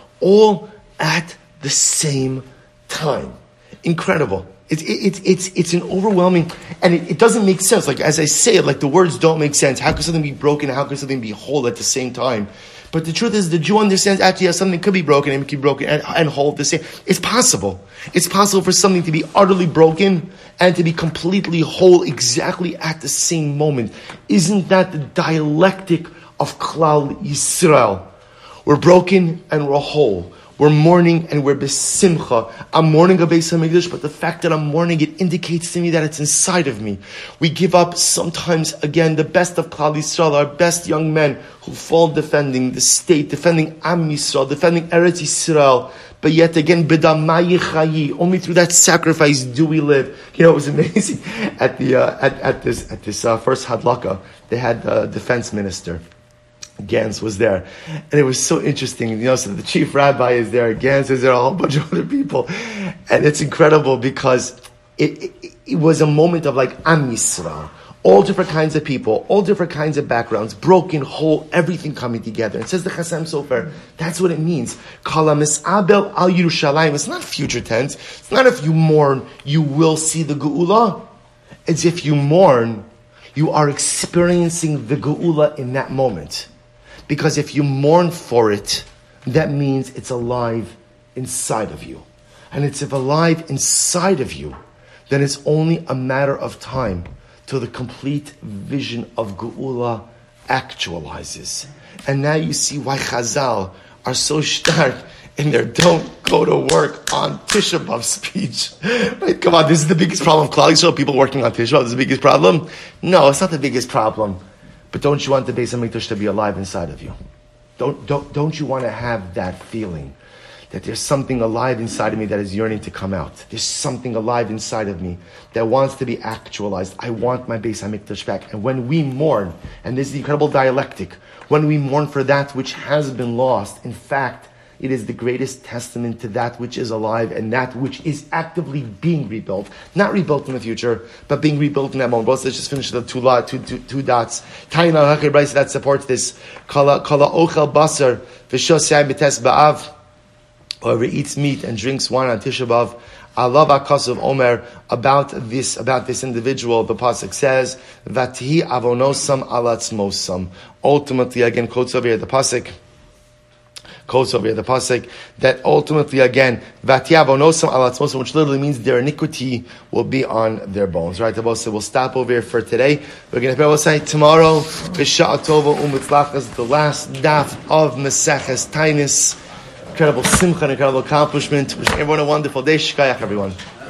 All at the same time. Incredible. It's it's it's it's an overwhelming, and it, it doesn't make sense. Like as I say it, like the words don't make sense. How could something be broken? How could something be whole at the same time? But the truth is, the Jew understands actually how something could be broken and can be broken and, and whole at the same. It's possible. It's possible for something to be utterly broken and to be completely whole exactly at the same moment. Isn't that the dialectic of Klal Yisrael? We're broken and we're whole. We're mourning and we're besimcha. I'm mourning a Beis HaMikdash, but the fact that I'm mourning, it indicates to me that it's inside of me. We give up sometimes, again, the best of Klal Yisrael, our best young men who fall defending the state, defending Am Yisrael, defending Eretz Yisrael. But yet again, b'damayi chayi, only through that sacrifice do we live. You know, it was amazing at the uh, at, at this at this uh, first hadlaka. They had the defense minister. Gans was there, and it was so interesting. You know, so the chief rabbi is there, Gans is there, a whole bunch of other people, and it's incredible because it, it, it was a moment of like Am Yisrael, all different kinds of people, all different kinds of backgrounds, broken, whole, everything coming together. It says the Chasam Sofer, that's what it means. Kala misabel al Yerushalayim. It's not future tense. It's not if you mourn, you will see the Geula. It's if you mourn, you are experiencing the Geula in that moment. Because if you mourn for it, that means it's alive inside of you. And it's if alive inside of you, then it's only a matter of time till the complete vision of Geula actualizes. And now you see why Chazal are so stark in their don't go to work on Tisha B'Av speech. Right? Come on, this is the biggest problem. Klal Yisrael, people working on Tisha B'Av, this is the biggest problem? No, it's not the biggest problem. But don't you want the Beis HaMikdash to be alive inside of you? Don't, don't, don't you want to have that feeling that there's something alive inside of me that is yearning to come out? There's something alive inside of me that wants to be actualized. I want my Beis HaMikdash back. And when we mourn, and this is the incredible dialectic, when we mourn for that which has been lost, in fact, it is the greatest testament to that which is alive and that which is actively being rebuilt. Not rebuilt in the future, but being rebuilt in that moment. Let's just finish the two, two, two, two dots. Taina Hakir Bryce that supports this. Kala Kala Ochel Basar V'Shosai B'Tes Ba'av. Whoever eats meat and drinks wine on Tisha B'Av. Allah Akasav Omer about this about this individual. The pasuk says Vatihi Avonosam Alatzmosam. Ultimately, again, quotes over here the pasuk. Quotes over here the pasuk that ultimately again Vatiavonosam Alatzmosam, which literally means their iniquity will be on their bones. Right? So we'll stop over here for today. We're going to say tomorrow B'Sha'a Tova U'Mitzlachas, the last daf of Maseches Tainis. Incredible simcha, incredible accomplishment. Wishing everyone a wonderful day. Shkayach, everyone.